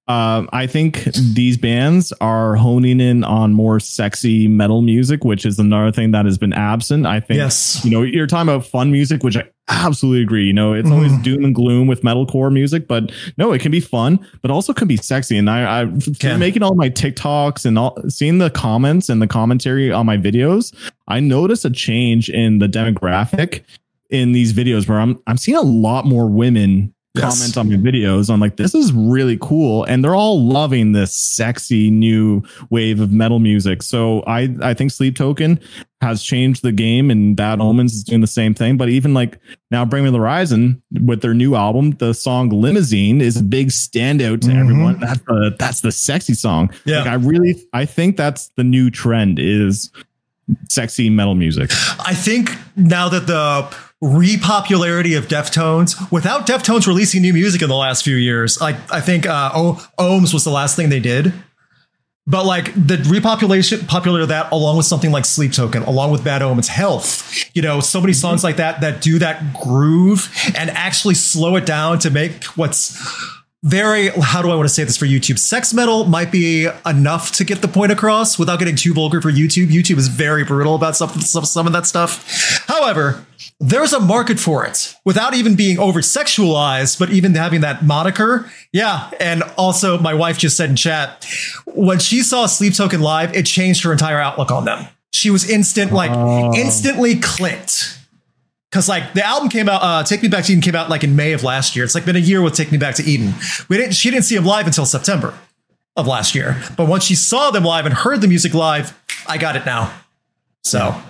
Uh, I think these bands are honing in on more sexy metal music, which is another thing that has been absent. I think, Yes. you know, you're talking about fun music, which I absolutely agree. You know, it's mm-hmm. always doom and gloom with metalcore music, but no, it can be fun, but also can be sexy. And I, I through making all my TikToks and all, seeing the comments and the commentary on my videos, I noticed a change in the demographic in these videos where I'm I'm seeing a lot more women yes. comment on my videos. I'm like, this is really cool. And they're all loving this sexy new wave of metal music. So I, I think Sleep Token has changed the game, and Bad Omens is doing the same thing. But even like now Bring Me the Horizon with their new album, the song Limousine is a big standout to mm-hmm. everyone. That's the, that's the sexy song. Yeah. Like I really, I think that's the new trend is sexy metal music. I think now that the repopularity of Deftones, without Deftones releasing new music in the last few years, like I think uh, o- Ohms was the last thing they did. But like the repopulation, popular that along with something like Sleep Token, along with Bad Omens, Health, you know, so many songs like that that do that groove and actually slow it down to make what's very, how do I want to say this for YouTube? Sex metal might be enough to get the point across without getting too vulgar for YouTube. YouTube is very brutal about some, some, some of that stuff. However, there's a market for it without even being over sexualized, but even having that moniker. Yeah. And also my wife just said in chat, when she saw Sleep Token live, it changed her entire outlook on them. She was instant, like oh. instantly clicked. Cause like the album came out, uh, Take Me Back to Eden came out like in May of last year. It's like been a year with Take Me Back to Eden. We didn't, she didn't see him live until September of last year. But once she saw them live and heard the music live, I got it now. So. Yeah.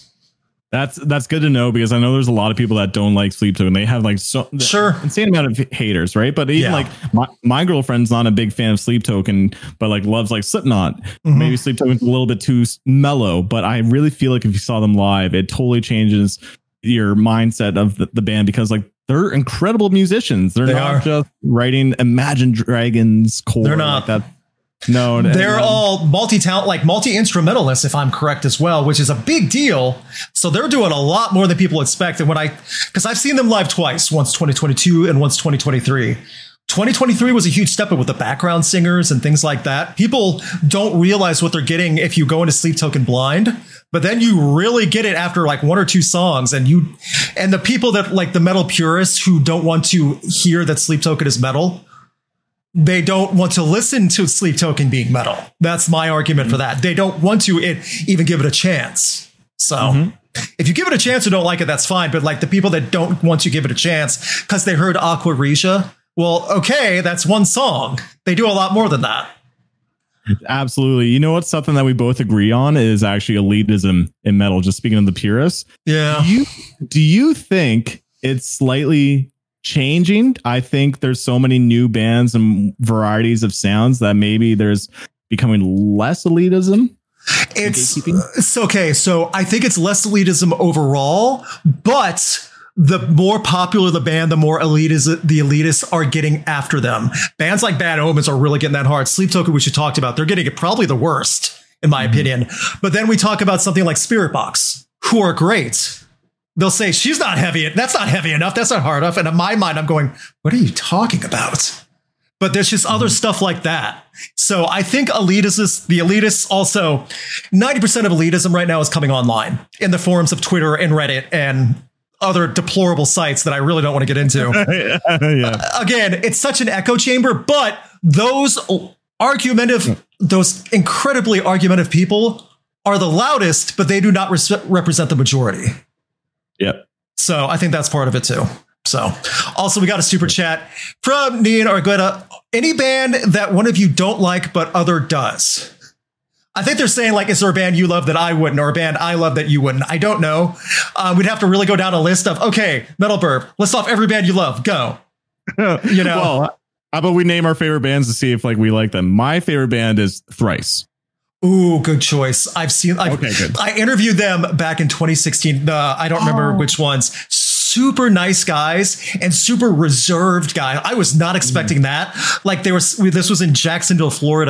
That's that's good to know, because I know there's a lot of people that don't like Sleep Token. They have like so sure insane amount of haters, right? But even yeah. like my, my girlfriend's not a big fan of Sleep Token, but like loves like Slipknot. Mm-hmm. Maybe Sleep Token's a little bit too mellow, but I really feel like if you saw them live, it totally changes your mindset of the, the band, because like they're incredible musicians. They're they not are. just writing Imagine Dragons core. They're not. Like that. No, they're no. all multi-talent, like multi-instrumentalists, if I'm correct as well, which is a big deal. So they're doing a lot more than people expect. And when I, because I've seen them live twice, once twenty twenty-two and once twenty twenty-three. twenty twenty-three was a huge step up with the background singers and things like that. People don't realize what they're getting if you go into Sleep Token blind, but then you really get it after like one or two songs. And you, and the people that like the metal purists who don't want to hear that Sleep Token is metal, they don't want to listen to Sleep Token being metal. That's my argument for that. They don't want to it, even give it a chance. So mm-hmm. if you give it a chance or don't like it, that's fine. But like the people that don't want to give it a chance because they heard Aqua Regia, well, okay, that's one song. They do a lot more than that. Absolutely. You know what's something that we both agree on is actually elitism in metal. Just speaking of the purists. Yeah. Do you, do you think it's slightly changing? I think there's so many new bands and varieties of sounds that maybe there's becoming less elitism. It's, it's okay. So I think it's less elitism overall, but the more popular the band, the more elite is the elitists are getting after them. Bands like Bad Omens are really getting that hard. Sleep Token, which you talked about, they're getting it probably the worst, in my mm-hmm. opinion. But then we talk about something like Spirit Box, who are great. They'll say, she's not heavy. That's not heavy enough. That's not hard enough. And in my mind, I'm going, what are you talking about? But there's just other stuff like that. So I think elitists, the elitists also, ninety percent of elitism right now is coming online in the forums of Twitter and Reddit and other deplorable sites that I really don't want to get into. yeah. uh, again, it's such an echo chamber, but those argumentative, those incredibly argumentative people are the loudest, but they do not res- represent the majority. Yep. So I think that's part of it too. So also we got a super chat from Nian Argueta. Any band that one of you don't like, but other does? I think they're saying like, is there a band you love that I wouldn't, or a band I love that you wouldn't? I don't know. Um, we'd have to really go down a list of, okay, Metal Burp, list off every band you love. Go. You know, well, how about we name our favorite bands to see if like we like them? My favorite band is Thrice. Ooh, good choice. I've seen, I've, okay, good. I interviewed them back in twenty sixteen. Uh, I don't remember oh. which ones. Super nice guys and super reserved guy. I was not expecting mm. that. Like they were, this was in Jacksonville, Florida.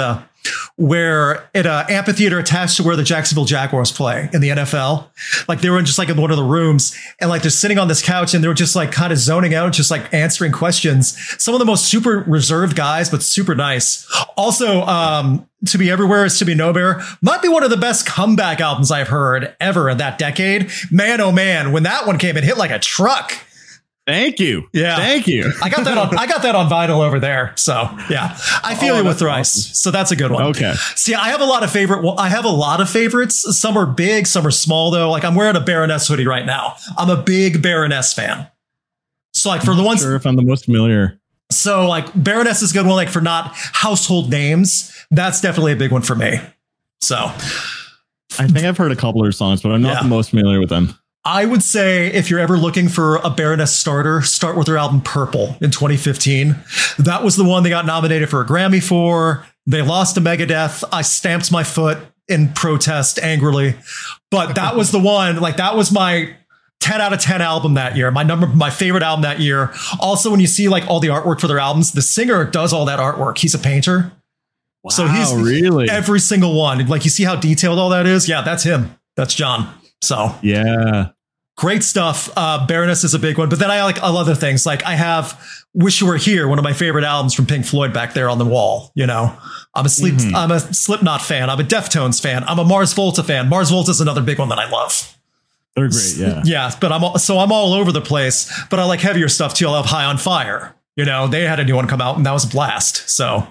where at an amphitheater attached to where the Jacksonville Jaguars play in the N F L. Like they were in just like in one of the rooms and like they're sitting on this couch and they were just like kind of zoning out, just like answering questions. Some of the most super reserved guys, but super nice. Also, um, To Be Everywhere is To Be Nowhere might be one of the best comeback albums I've heard ever in that decade. Man, oh man, when that one came, it hit like a truck. Thank you. Yeah. Thank you. I got that on I got that on vinyl over there. So yeah. I feel Oh, you with that's Thrice. awesome. So that's a good one. Okay. See, I have a lot of favorite well, I have a lot of favorites. Some are big, some are small though. Like I'm wearing a Baroness hoodie right now. I'm a big Baroness fan. So like for the ones Sure, if I'm the most familiar. so like Baroness is a good one, like for not household names. That's definitely a big one for me. So I think I've heard a couple of their songs, but I'm not Yeah. the most familiar with them. I would say if you're ever looking for a Baroness starter, start with their album Purple in twenty fifteen. That was the one they got nominated for a Grammy for. They lost to Megadeth. I stamped my foot in protest angrily, but that was the one. Like that was my ten out of ten album that year. My number, my favorite album that year. Also, when you see like all the artwork for their albums, the singer does all that artwork. He's a painter. Wow, So he's really every single one. Like you see how detailed all that is. Yeah, that's him. That's John. So yeah. great stuff. Uh, Baroness is a big one, but then I like other things. Like I have Wish You Were Here, one of my favorite albums from Pink Floyd back there on the wall. You know, I'm a sleep, Mhm. I'm a Slipknot fan. I'm a Deftones fan. I'm a Mars Volta fan. Mars Volta is another big one that I love. They're great. Yeah. Yeah, but I'm all, so I'm all over the place. But I like heavier stuff too. I love High on Fire. You know, they had a new one come out and that was a blast. So,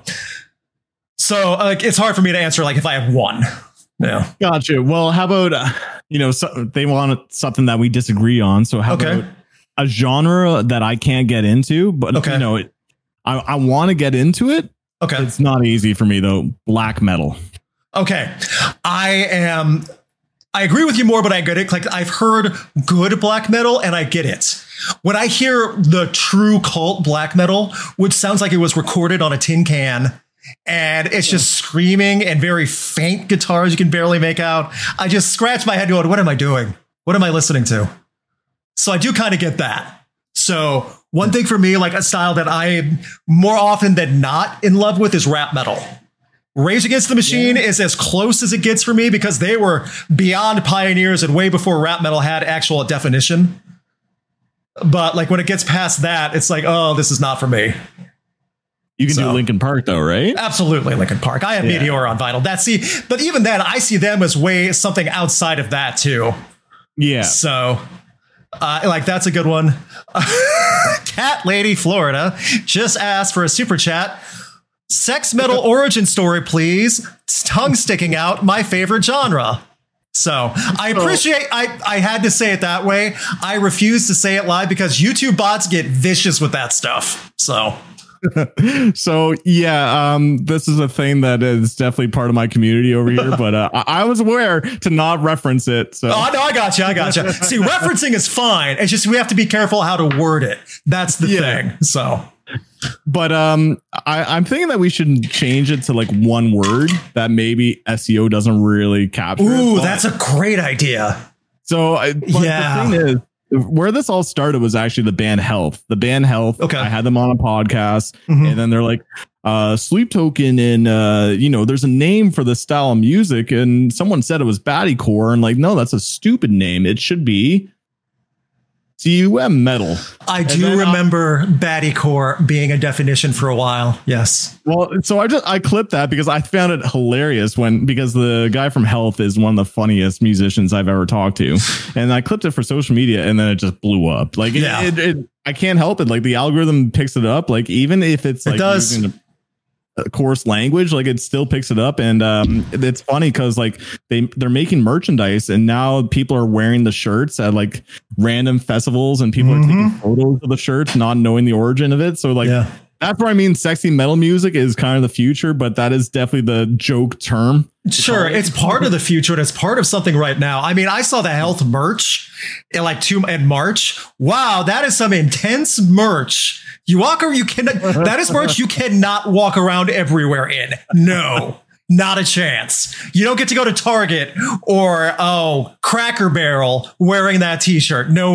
so like it's hard for me to answer like if I have one. Yeah. Gotcha. Well, how about, uh, you know, so they want something that we disagree on. So how Okay. about a genre that I can't get into, but Okay. you know, it, I, I want to get into it. Okay. It's not easy for me though. Black metal. Okay. I am I agree with you more, but I get it. Like I've heard good black metal and I get it. When I hear the true cult black metal, which sounds like it was recorded on a tin can and it's just screaming and very faint guitars you can barely make out, I just scratch my head going, what am I doing? What am I listening to? So I do kind of get that. So one thing for me, like a style that I am more often than not in love with is rap metal. Rage Against the Machine yeah. is as close as it gets for me because they were beyond pioneers and way before rap metal had actual definition. But like when it gets past that, it's like, oh, this is not for me. You can So. do Linkin Park though, right? Absolutely, Linkin Park. I have Yeah. Meteor on vinyl. That's see, but even then, I see them as way something outside of that too. Yeah. So, uh, like that's a good one. Cat Lady Florida just asked for a super chat. Sex metal origin story, please. Tongue sticking out, my favorite genre. So I appreciate I, I had to say it that way. I refuse to say it live because YouTube bots get vicious with that stuff. So So yeah, um, this is a thing that is definitely part of my community over here, but uh, I, I was aware to not reference it. So oh no, I got you. I got you. See, referencing is fine. It's just we have to be careful how to word it. That's the Yeah. thing. So But um, I, I'm thinking that we should change it to like one word that maybe S E O doesn't really capture. ooh, it, that's a great idea. so. I, but Yeah. the thing is, where this all started was actually the band Health. The band Health. Okay. I had them on a podcast, Mhm. and then they're like, uh, Sleep Token, and uh, you know, there's a name for this style of music, and someone said it was Baddiecore, and like, no, that's a stupid name. It should be C U M metal. I And do then, uh, remember baddiecore being a definition for a while. Yes. Well, so I just I clipped that because I found it hilarious when because the guy from Health is one of the funniest musicians I've ever talked to, and I clipped it for social media, and then it just blew up. Like, it, Yeah. it, it, I can't help it. Like the algorithm picks it up. Like even if it's It like does. using a, a coarse language, like it still picks it up. And um, it's funny because like they they're making merchandise, and now people are wearing the shirts at like random festivals, and people Mhm. are taking photos of the shirts, not knowing the origin of it. So like. Yeah. That's where I mean, sexy metal music is kind of the future, but that is definitely the joke term. Sure, it's part of the future and it's part of something right now. I mean, I saw the Health merch in like two in March. Wow, that is some intense merch. You walk or you can that is merch you cannot walk around everywhere in. No, not a chance. You don't get to go to Target or oh, Cracker Barrel wearing that t-shirt. No way.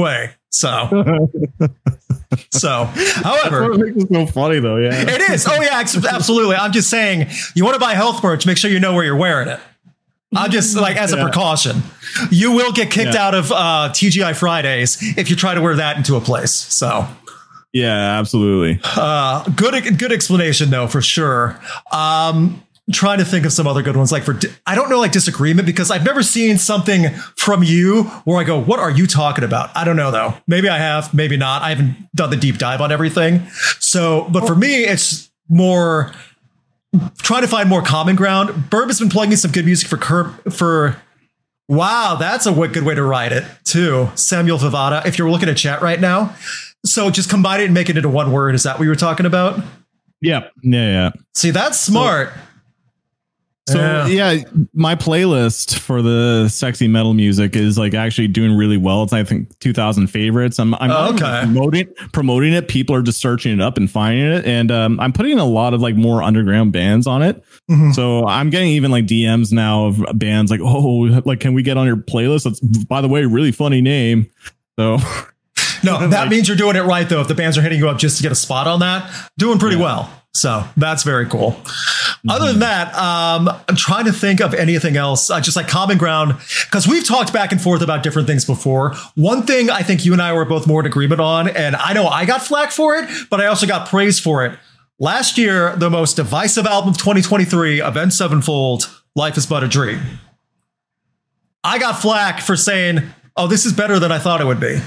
So, so, however, That's what makes it so funny though. Yeah, it is. Oh yeah, ex- absolutely. I'm just saying, you want to buy health merch, make sure you know where you're wearing it. I'm just like as a Yeah. precaution. You will get kicked Yeah. out of uh, T G I Fridays if you try to wear that into a place. So, yeah, absolutely. uh, good, good explanation though for sure. Um, trying to think of some other good ones. Like for, di- I don't know, like disagreement, because I've never seen something from you where I go, what are you talking about? I don't know though. Maybe I have, maybe not. I haven't done the deep dive on everything. So, but for me, it's more trying to find more common ground. Burb has been playing me some good music for Curb for. Wow, that's a w- good way to write it too. Samuel Vivada. If you're looking at chat right now, so just combine it and make it into one word. Is that what you were talking about? Yeah, yeah, yeah. See, that's smart. So Yeah. yeah. my playlist for the sexy metal music is like actually doing really well. It's I think two thousand favorites. I'm, I'm Oh, not okay. promoting promoting it. People are just searching it up and finding it, and um, I'm putting a lot of like more underground bands on it. Mhm. So I'm getting even like D Ms now of bands like, oh, like can we get on your playlist? That's by the way, really funny name. So No, that Like- means you're doing it right though. If the bands are hitting you up just to get a spot on that, doing pretty Yeah. well. So that's very cool. Mm-hmm. Other than that, um, I'm trying to think of anything else, uh, just like common ground, because we've talked back and forth about different things before. One thing I think you and I were both more in agreement on, and I know I got flack for it, but I also got praise for it. Last year, the most divisive album of twenty twenty-three, Avenged Sevenfold, Life is But a Dream. I got flack for saying, oh, this is better than I thought it would be.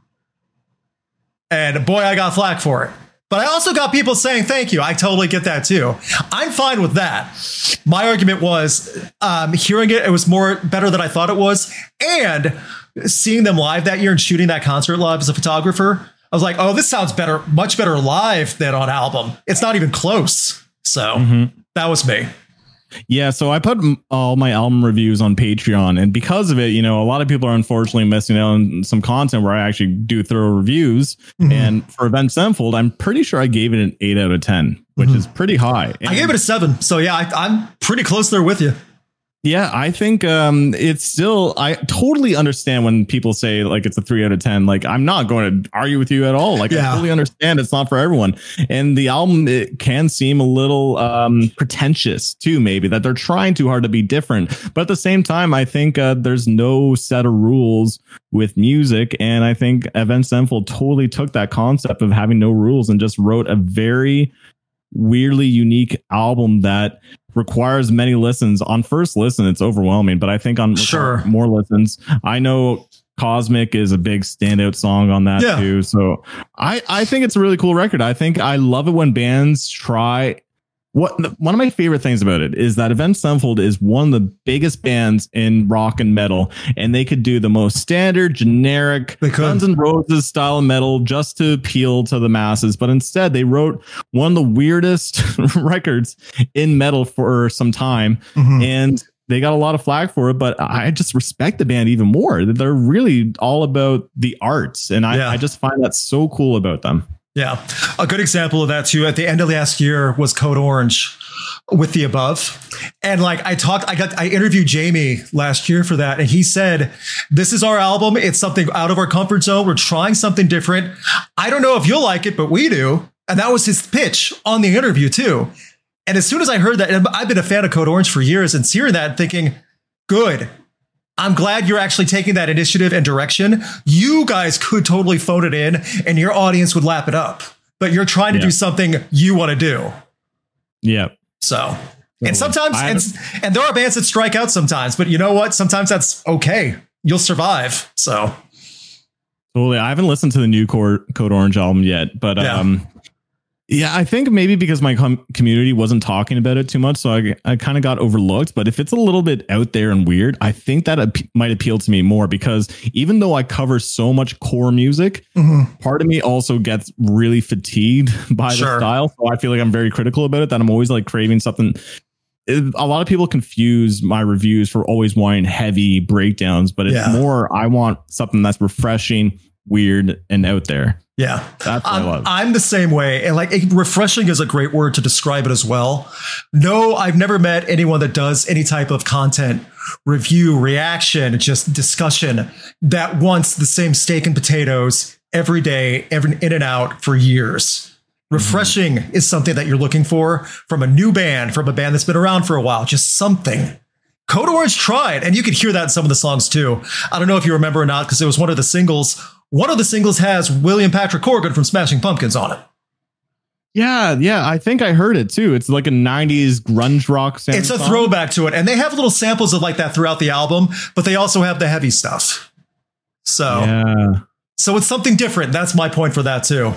And boy, I got flack for it. But I also got people saying thank you. I totally get that too. I'm fine with that. My argument was um, hearing it, it was more better than I thought it was. And seeing them live that year and shooting that concert live as a photographer, I was like, oh, this sounds better, much better live than on album. It's not even close. So Mhm. that was me. Yeah, so I put m- all my album reviews on Patreon, and because of it, you know, a lot of people are unfortunately missing out on some content where I actually do thorough reviews. Mhm. And for Avenged Sevenfold, I'm pretty sure I gave it an eight out of ten, which Mhm. is pretty high. I gave it a seven. So yeah, I, I'm pretty close there with you. Yeah, I think um, it's still, I totally understand when people say like it's a three out of ten. Like, I'm not going to argue with you at all. Like, Yeah. I totally understand it's not for everyone. And the album, it can seem a little um, pretentious too, maybe that they're trying too hard to be different. But at the same time, I think uh, there's no set of rules with music. And I think Avenged Sevenfold totally took that concept of having no rules and just wrote a very weirdly unique album that requires many listens. On first listen, it's overwhelming, but I think on Sure. more listens, I know Cosmic is a big standout song on that Yeah. too. So I, I think it's a really cool record. I think I love it when bands try. What one of my favorite things about it is that Avenged Sevenfold is one of the biggest bands in rock and metal, and they could do the most standard, generic They could. Guns N' Roses style of metal just to appeal to the masses. But instead, they wrote one of the weirdest records in metal for some time, Mhm. and they got a lot of flack for it. But I just respect the band even more. They're really all about the arts, and I, Yeah. I just find that so cool about them. Yeah. A good example of that too, at the end of last year was Code Orange with The Above. And like I talked, I got, I interviewed Jamie last year for that. And he said, this is our album. It's something out of our comfort zone. We're trying something different. I don't know if you'll like it, but we do. And that was his pitch on the interview too. And as soon as I heard that, and I've been a fan of Code Orange for years, and hearing that thinking, good. I'm glad you're actually taking that initiative and direction. You guys could totally phone it in and your audience would lap it up, but you're trying to Yeah. do something you want to do. Yeah. So, and sometimes, I- and, and there are bands that strike out sometimes, but you know what? Sometimes that's okay. You'll survive. So, Totally. I haven't listened to the new Code, Code Orange album yet, but Yeah. um, yeah, I think maybe because my com- community wasn't talking about it too much, so I, I kind of got overlooked. But if it's a little bit out there and weird, I think that ap- might appeal to me more, because even though I cover so much core music, mhm. part of me also gets really fatigued by Sure. the style. So I feel like I'm very critical about it, that I'm always like craving something. It- a lot of people confuse my reviews for always wanting heavy breakdowns, but it's Yeah. more, I want something that's refreshing, weird and out there. Yeah, that's what I I'm, love. I'm the same way. And like refreshing is a great word to describe it as well. No, I've never met anyone that does any type of content review, reaction, just discussion that wants the same steak and potatoes every day, every in and out for years. Refreshing mm-hmm. is something that you're looking for from a new band, from a band that's been around for a while, just something. Code Orange tried, and you could hear that in some of the songs too. I don't know if you remember or not, because it was one of the singles. One of the singles has William Patrick Corgan from Smashing Pumpkins on it. Yeah, yeah, I think I heard it too. It's like a nineties grunge rock sound. It's a song. throwback to it, and they have little samples of like that throughout the album, but they also have the heavy stuff. So, yeah. so it's something different. That's my point for that too.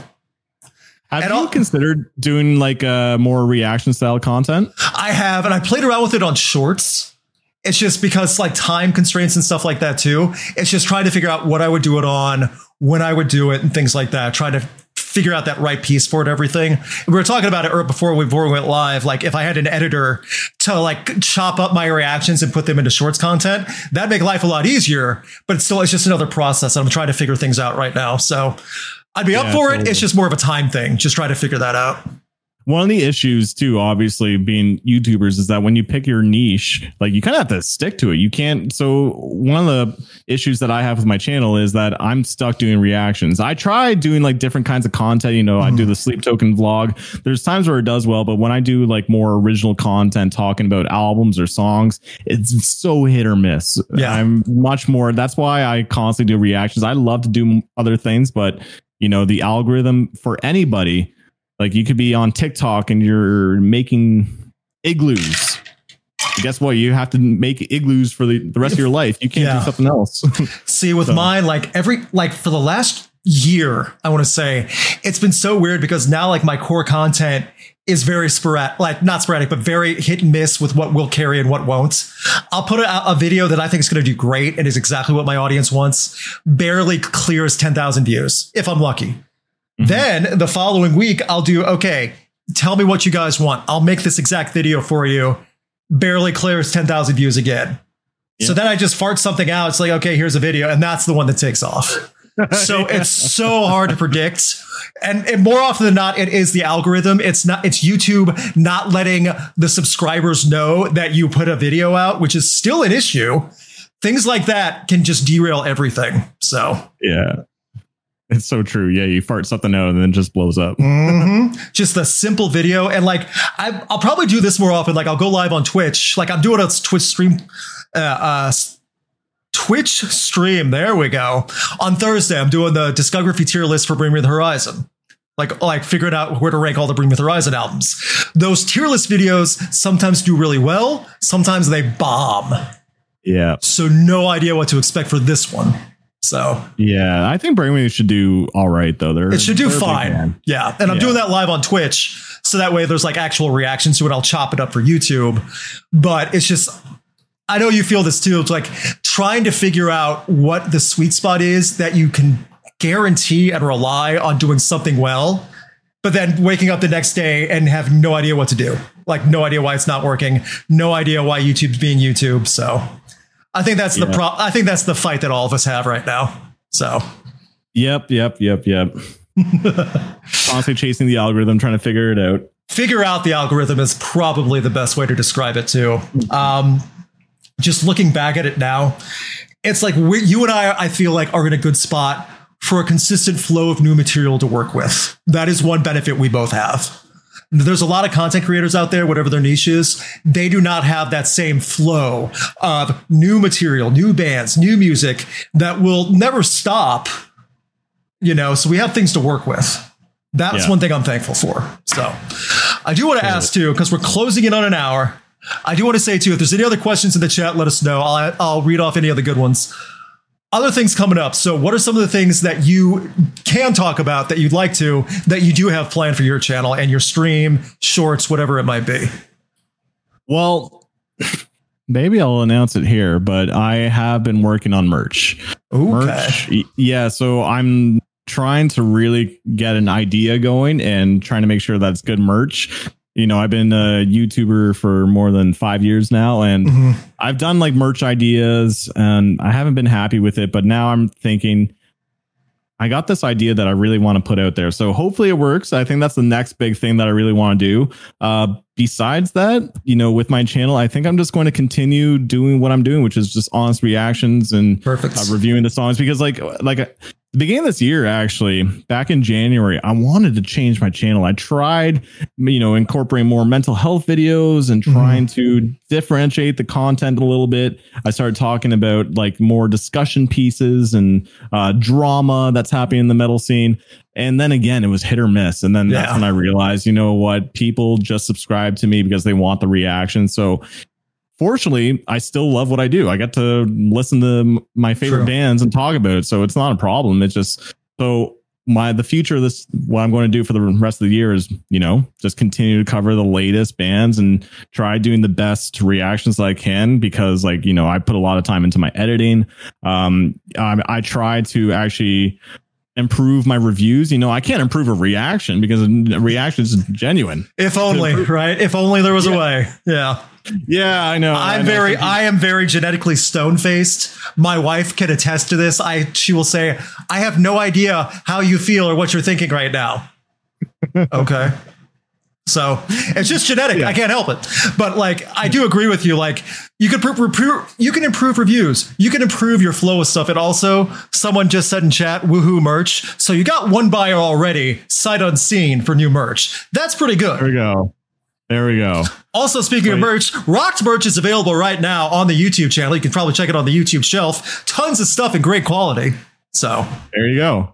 Have and you I'll, considered doing like a more reaction style content? I have, and I played around with it on Shorts. It's just because like time constraints and stuff like that too. It's just trying to figure out what I would do it on, when I would do it, and things like that. Trying to figure out that right piece for it, everything. We were talking about it before we, before we went live. Like if I had an editor to like chop up my reactions and put them into Shorts content, that'd make life a lot easier. But it's still, it's just another process. I'm trying to figure things out right now. So I'd be yeah, up for totally. it. It's just more of a time thing. Just try to figure that out. One of the issues too, obviously being YouTubers, is that when you pick your niche, like you kind of have to stick to it. You can't. So one of the issues that I have with my channel is that I'm stuck doing reactions. I try doing like different kinds of content. You know, mm-hmm. I do the Sleep Token vlog. There's times where it does well, but when I do like more original content talking about albums or songs, it's so hit or miss. Yeah. I'm much more. That's why I constantly do reactions. I love to do other things, but you know, the algorithm for anybody. Like you could be on TikTok and you're making igloos. Guess what? You have to make igloos for the, the rest of your life. You can't yeah. do something else. See, with so. mine, like every like for the last year, I want to say it's been so weird because now like my core content is very sporadic, like not sporadic, but very hit and miss with what will carry and what won't. I'll put a, a video that I think is going to do great and is exactly what my audience wants. Barely clears ten thousand views if I'm lucky. Mm-hmm. Then the following week, I'll do, okay, tell me what you guys want. I'll make this exact video for you. Barely clears ten thousand views again. Yeah. So then I just fart something out. It's like, okay, here's a video. And that's the one that takes off. So yeah. It's so hard to predict. And, and more often than not, it is the algorithm. It's not, it's YouTube not letting the subscribers know that you put a video out, which is still an issue. Things like that can just derail everything. So, yeah. It's so true. Yeah, you fart something out and then it just blows up. Mm-hmm. Just a simple video. And like, I, I'll probably do this more often. Like I'll go live on Twitch. Like I'm doing a Twitch stream, uh, uh, Twitch stream. There we go. On Thursday, I'm doing the discography tier list for Bring Me the Horizon. Like, like figuring out where to rank all the Bring Me the Horizon albums. Those tier list videos sometimes do really well. Sometimes they bomb. Yeah. So no idea what to expect for this one. So yeah, I think Bring Me should do all right though. They're, it should do fine. Yeah. And I'm yeah. doing that live on Twitch. So that way there's like actual reactions to it. I'll chop it up for YouTube, but it's just, I know you feel this too. It's like trying to figure out what the sweet spot is that you can guarantee and rely on doing something well, but then waking up the next day and have no idea what to do. Like no idea why it's not working. No idea why YouTube's being YouTube. So I think that's the yeah. pro. I think that's the fight that all of us have right now. So, yep, yep, yep, yep. Constantly chasing the algorithm, trying to figure it out. Figure out the algorithm is probably the best way to describe it too. Um, just looking back at it now, it's like we, you and I, I feel like are in a good spot for a consistent flow of new material to work with. That is one benefit we both have. There's a lot of content creators out there, whatever their niche is, they do not have that same flow of new material, new bands, new music that will never stop, you know, so we have things to work with. That's yeah. one thing I'm thankful for. So I do want to ask too, because we're closing in on an hour. I do want to say too, if there's any other questions in the chat, let us know. I'll, I'll read off any of the good ones. Other things coming up. So what are some of the things that you can talk about that you'd like to, that you do have planned for your channel and your stream, shorts, whatever it might be? Well, maybe I'll announce it here, but I have been working on merch. Okay. Merch. Yeah. So I'm trying to really get an idea going and trying to make sure that's good merch. You know, I've been a YouTuber for more than five years now, and mm-hmm. I've done like merch ideas and I haven't been happy with it. But now I'm thinking I got this idea that I really want to put out there. So hopefully it works. I think that's the next big thing that I really want to do. Uh, besides that, you know, with my channel, I think I'm just going to continue doing what I'm doing, which is just honest reactions and Perfect. Uh, reviewing the songs, because like, like uh, the beginning of this year, actually back in January, I wanted to change my channel. I tried, you know, incorporating more mental health videos and trying mm-hmm. to differentiate the content a little bit. I started talking about like more discussion pieces and uh, drama that's happening in the metal scene. And then again, it was hit or miss. And then yeah. that's when I realized, you know what, people just subscribe to me because they want the reaction. So fortunately, I still love what I do. I get to listen to my favorite True. bands and talk about it. So it's not a problem. It's just so my the future of this, what I'm going to do for the rest of the year is, you know, just continue to cover the latest bands and try doing the best reactions that I can, because like, you know, I put a lot of time into my editing. Um, I, I try to actually improve my reviews. You know, I can't improve a reaction because a reaction is genuine. If only, right? If only there was yeah. a way. Yeah. Yeah, I know. I'm I know. very, I am very genetically stone faced. My wife can attest to this. I, she will say, I have no idea how you feel or what you're thinking right now. Okay. So it's just genetic. Yeah. I can't help it. But like, I do agree with you. Like you can improve, you can improve reviews. You can improve your flow of stuff. And also someone just said in chat, woohoo merch. So you got one buyer already, sight unseen, for new merch. That's pretty good. There we go. There we go. Also, speaking Wait. of merch, Rocked merch is available right now on the YouTube channel. You can probably check it on the YouTube shelf. Tons of stuff in great quality. So there you go.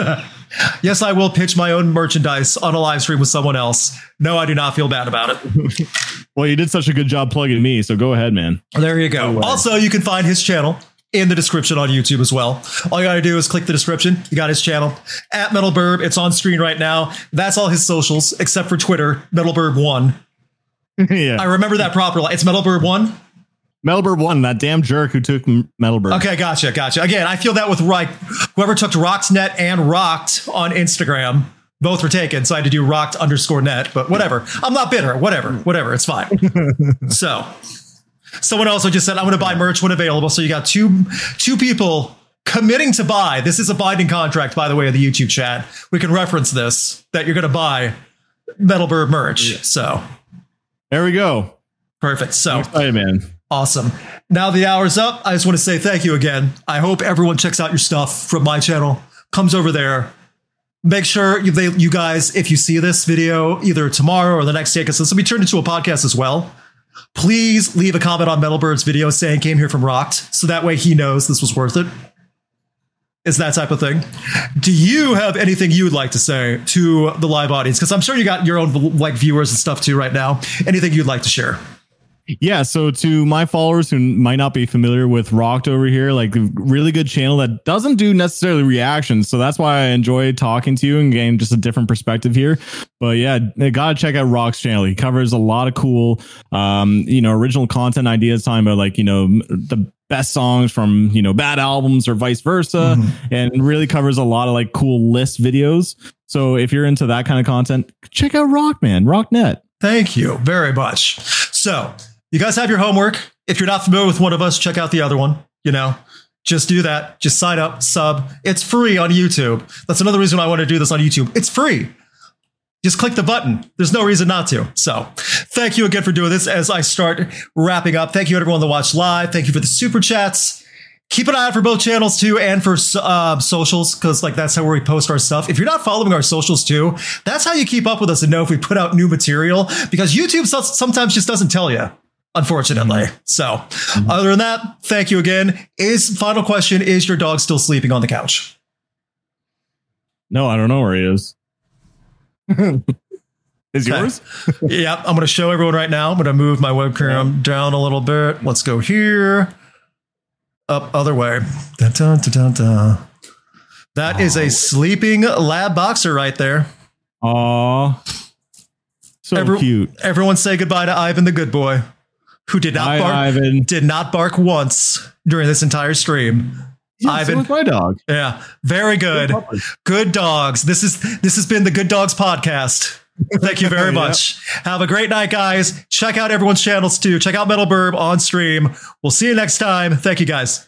Yes, I will pitch my own merchandise on a live stream with someone else. No, I do not feel bad about it. Well, you did such a good job plugging me, so go ahead, man. There you go. Also, you can find his channel in the description on YouTube as well. All you got to do is click the description. You got his channel at Metal Burb. It's on screen right now. That's all his socials, except for Twitter, Metal Burb one. Yeah. I remember that properly. It's Metal Burb one. Metal Burb one, that damn jerk who took Metal Burb. Okay, gotcha, gotcha. Again, I feel that with like whoever took Rocksnet and Rocked on Instagram, both were taken. So I had to do Rocked underscore net, but whatever. I'm not bitter. Whatever, whatever. It's fine. So someone also just said, I'm going to buy merch when available. So you got two, two people committing to buy. This is a binding contract, by the way, in the YouTube chat. We can reference this, that you're going to buy Metal Burb merch. Yeah. So there we go. Perfect. So I'm excited, man. Awesome. Now the hour's up. I just want to say thank you again. I hope everyone checks out your stuff from my channel, comes over there. Make sure you, they, you guys, if you see this video either tomorrow or the next day, because this will be turned into a podcast as well, please leave a comment on Metal Burb's video saying came here from Rocked. So that way he knows this was worth it. It's that type of thing. Do you have anything you would like to say to the live audience? Because I'm sure you got your own like viewers and stuff too right now. Anything you'd like to share? Yeah, so to my followers who might not be familiar with Rocked over here, like a really good channel that doesn't do necessarily reactions. So that's why I enjoy talking to you and getting just a different perspective here. But yeah, they gotta check out Rock's channel. He covers a lot of cool, um, you know, original content ideas, talking about like, you know, the best songs from, you know, bad albums or vice versa, mm-hmm. and really covers a lot of like cool list videos. So if you're into that kind of content, check out Rock, man, Rocknet. Thank you very much. So you guys have your homework. If you're not familiar with one of us, check out the other one. You know, just do that. Just sign up, sub. It's free on YouTube. That's another reason I want to do this on YouTube. It's free. Just click the button. There's no reason not to. So thank you again for doing this as I start wrapping up. Thank you everyone that watched live. Thank you for the super chats. Keep an eye out for both channels too, and for uh, socials, because like that's how we post our stuff. If you're not following our socials too, that's how you keep up with us and know if we put out new material, because YouTube sometimes just doesn't tell you, unfortunately. Mm-hmm. So mm-hmm. other than that, thank you again. Is final question, is your dog still sleeping on the couch? No, I don't know where he is. Is okay. Yours? Yeah, I'm going to show everyone right now. I'm going to move my webcam down a little bit. Let's go here. Up other way. Dun, dun, dun, dun, dun. That oh. is a sleeping lab boxer right there. Aw. So Every, cute. Everyone say goodbye to Ivan the good boy, who did not Bye, bark Ivan. did not bark once during this entire stream. Yeah, Ivan, so with my dog. Yeah, very good. Good, good dogs. This is this has been the Good Dogs Podcast. Thank you very much. Yep. Have a great night, guys. Check out everyone's channels too. Check out Metal Burb on stream. We'll see you next time. Thank you, guys.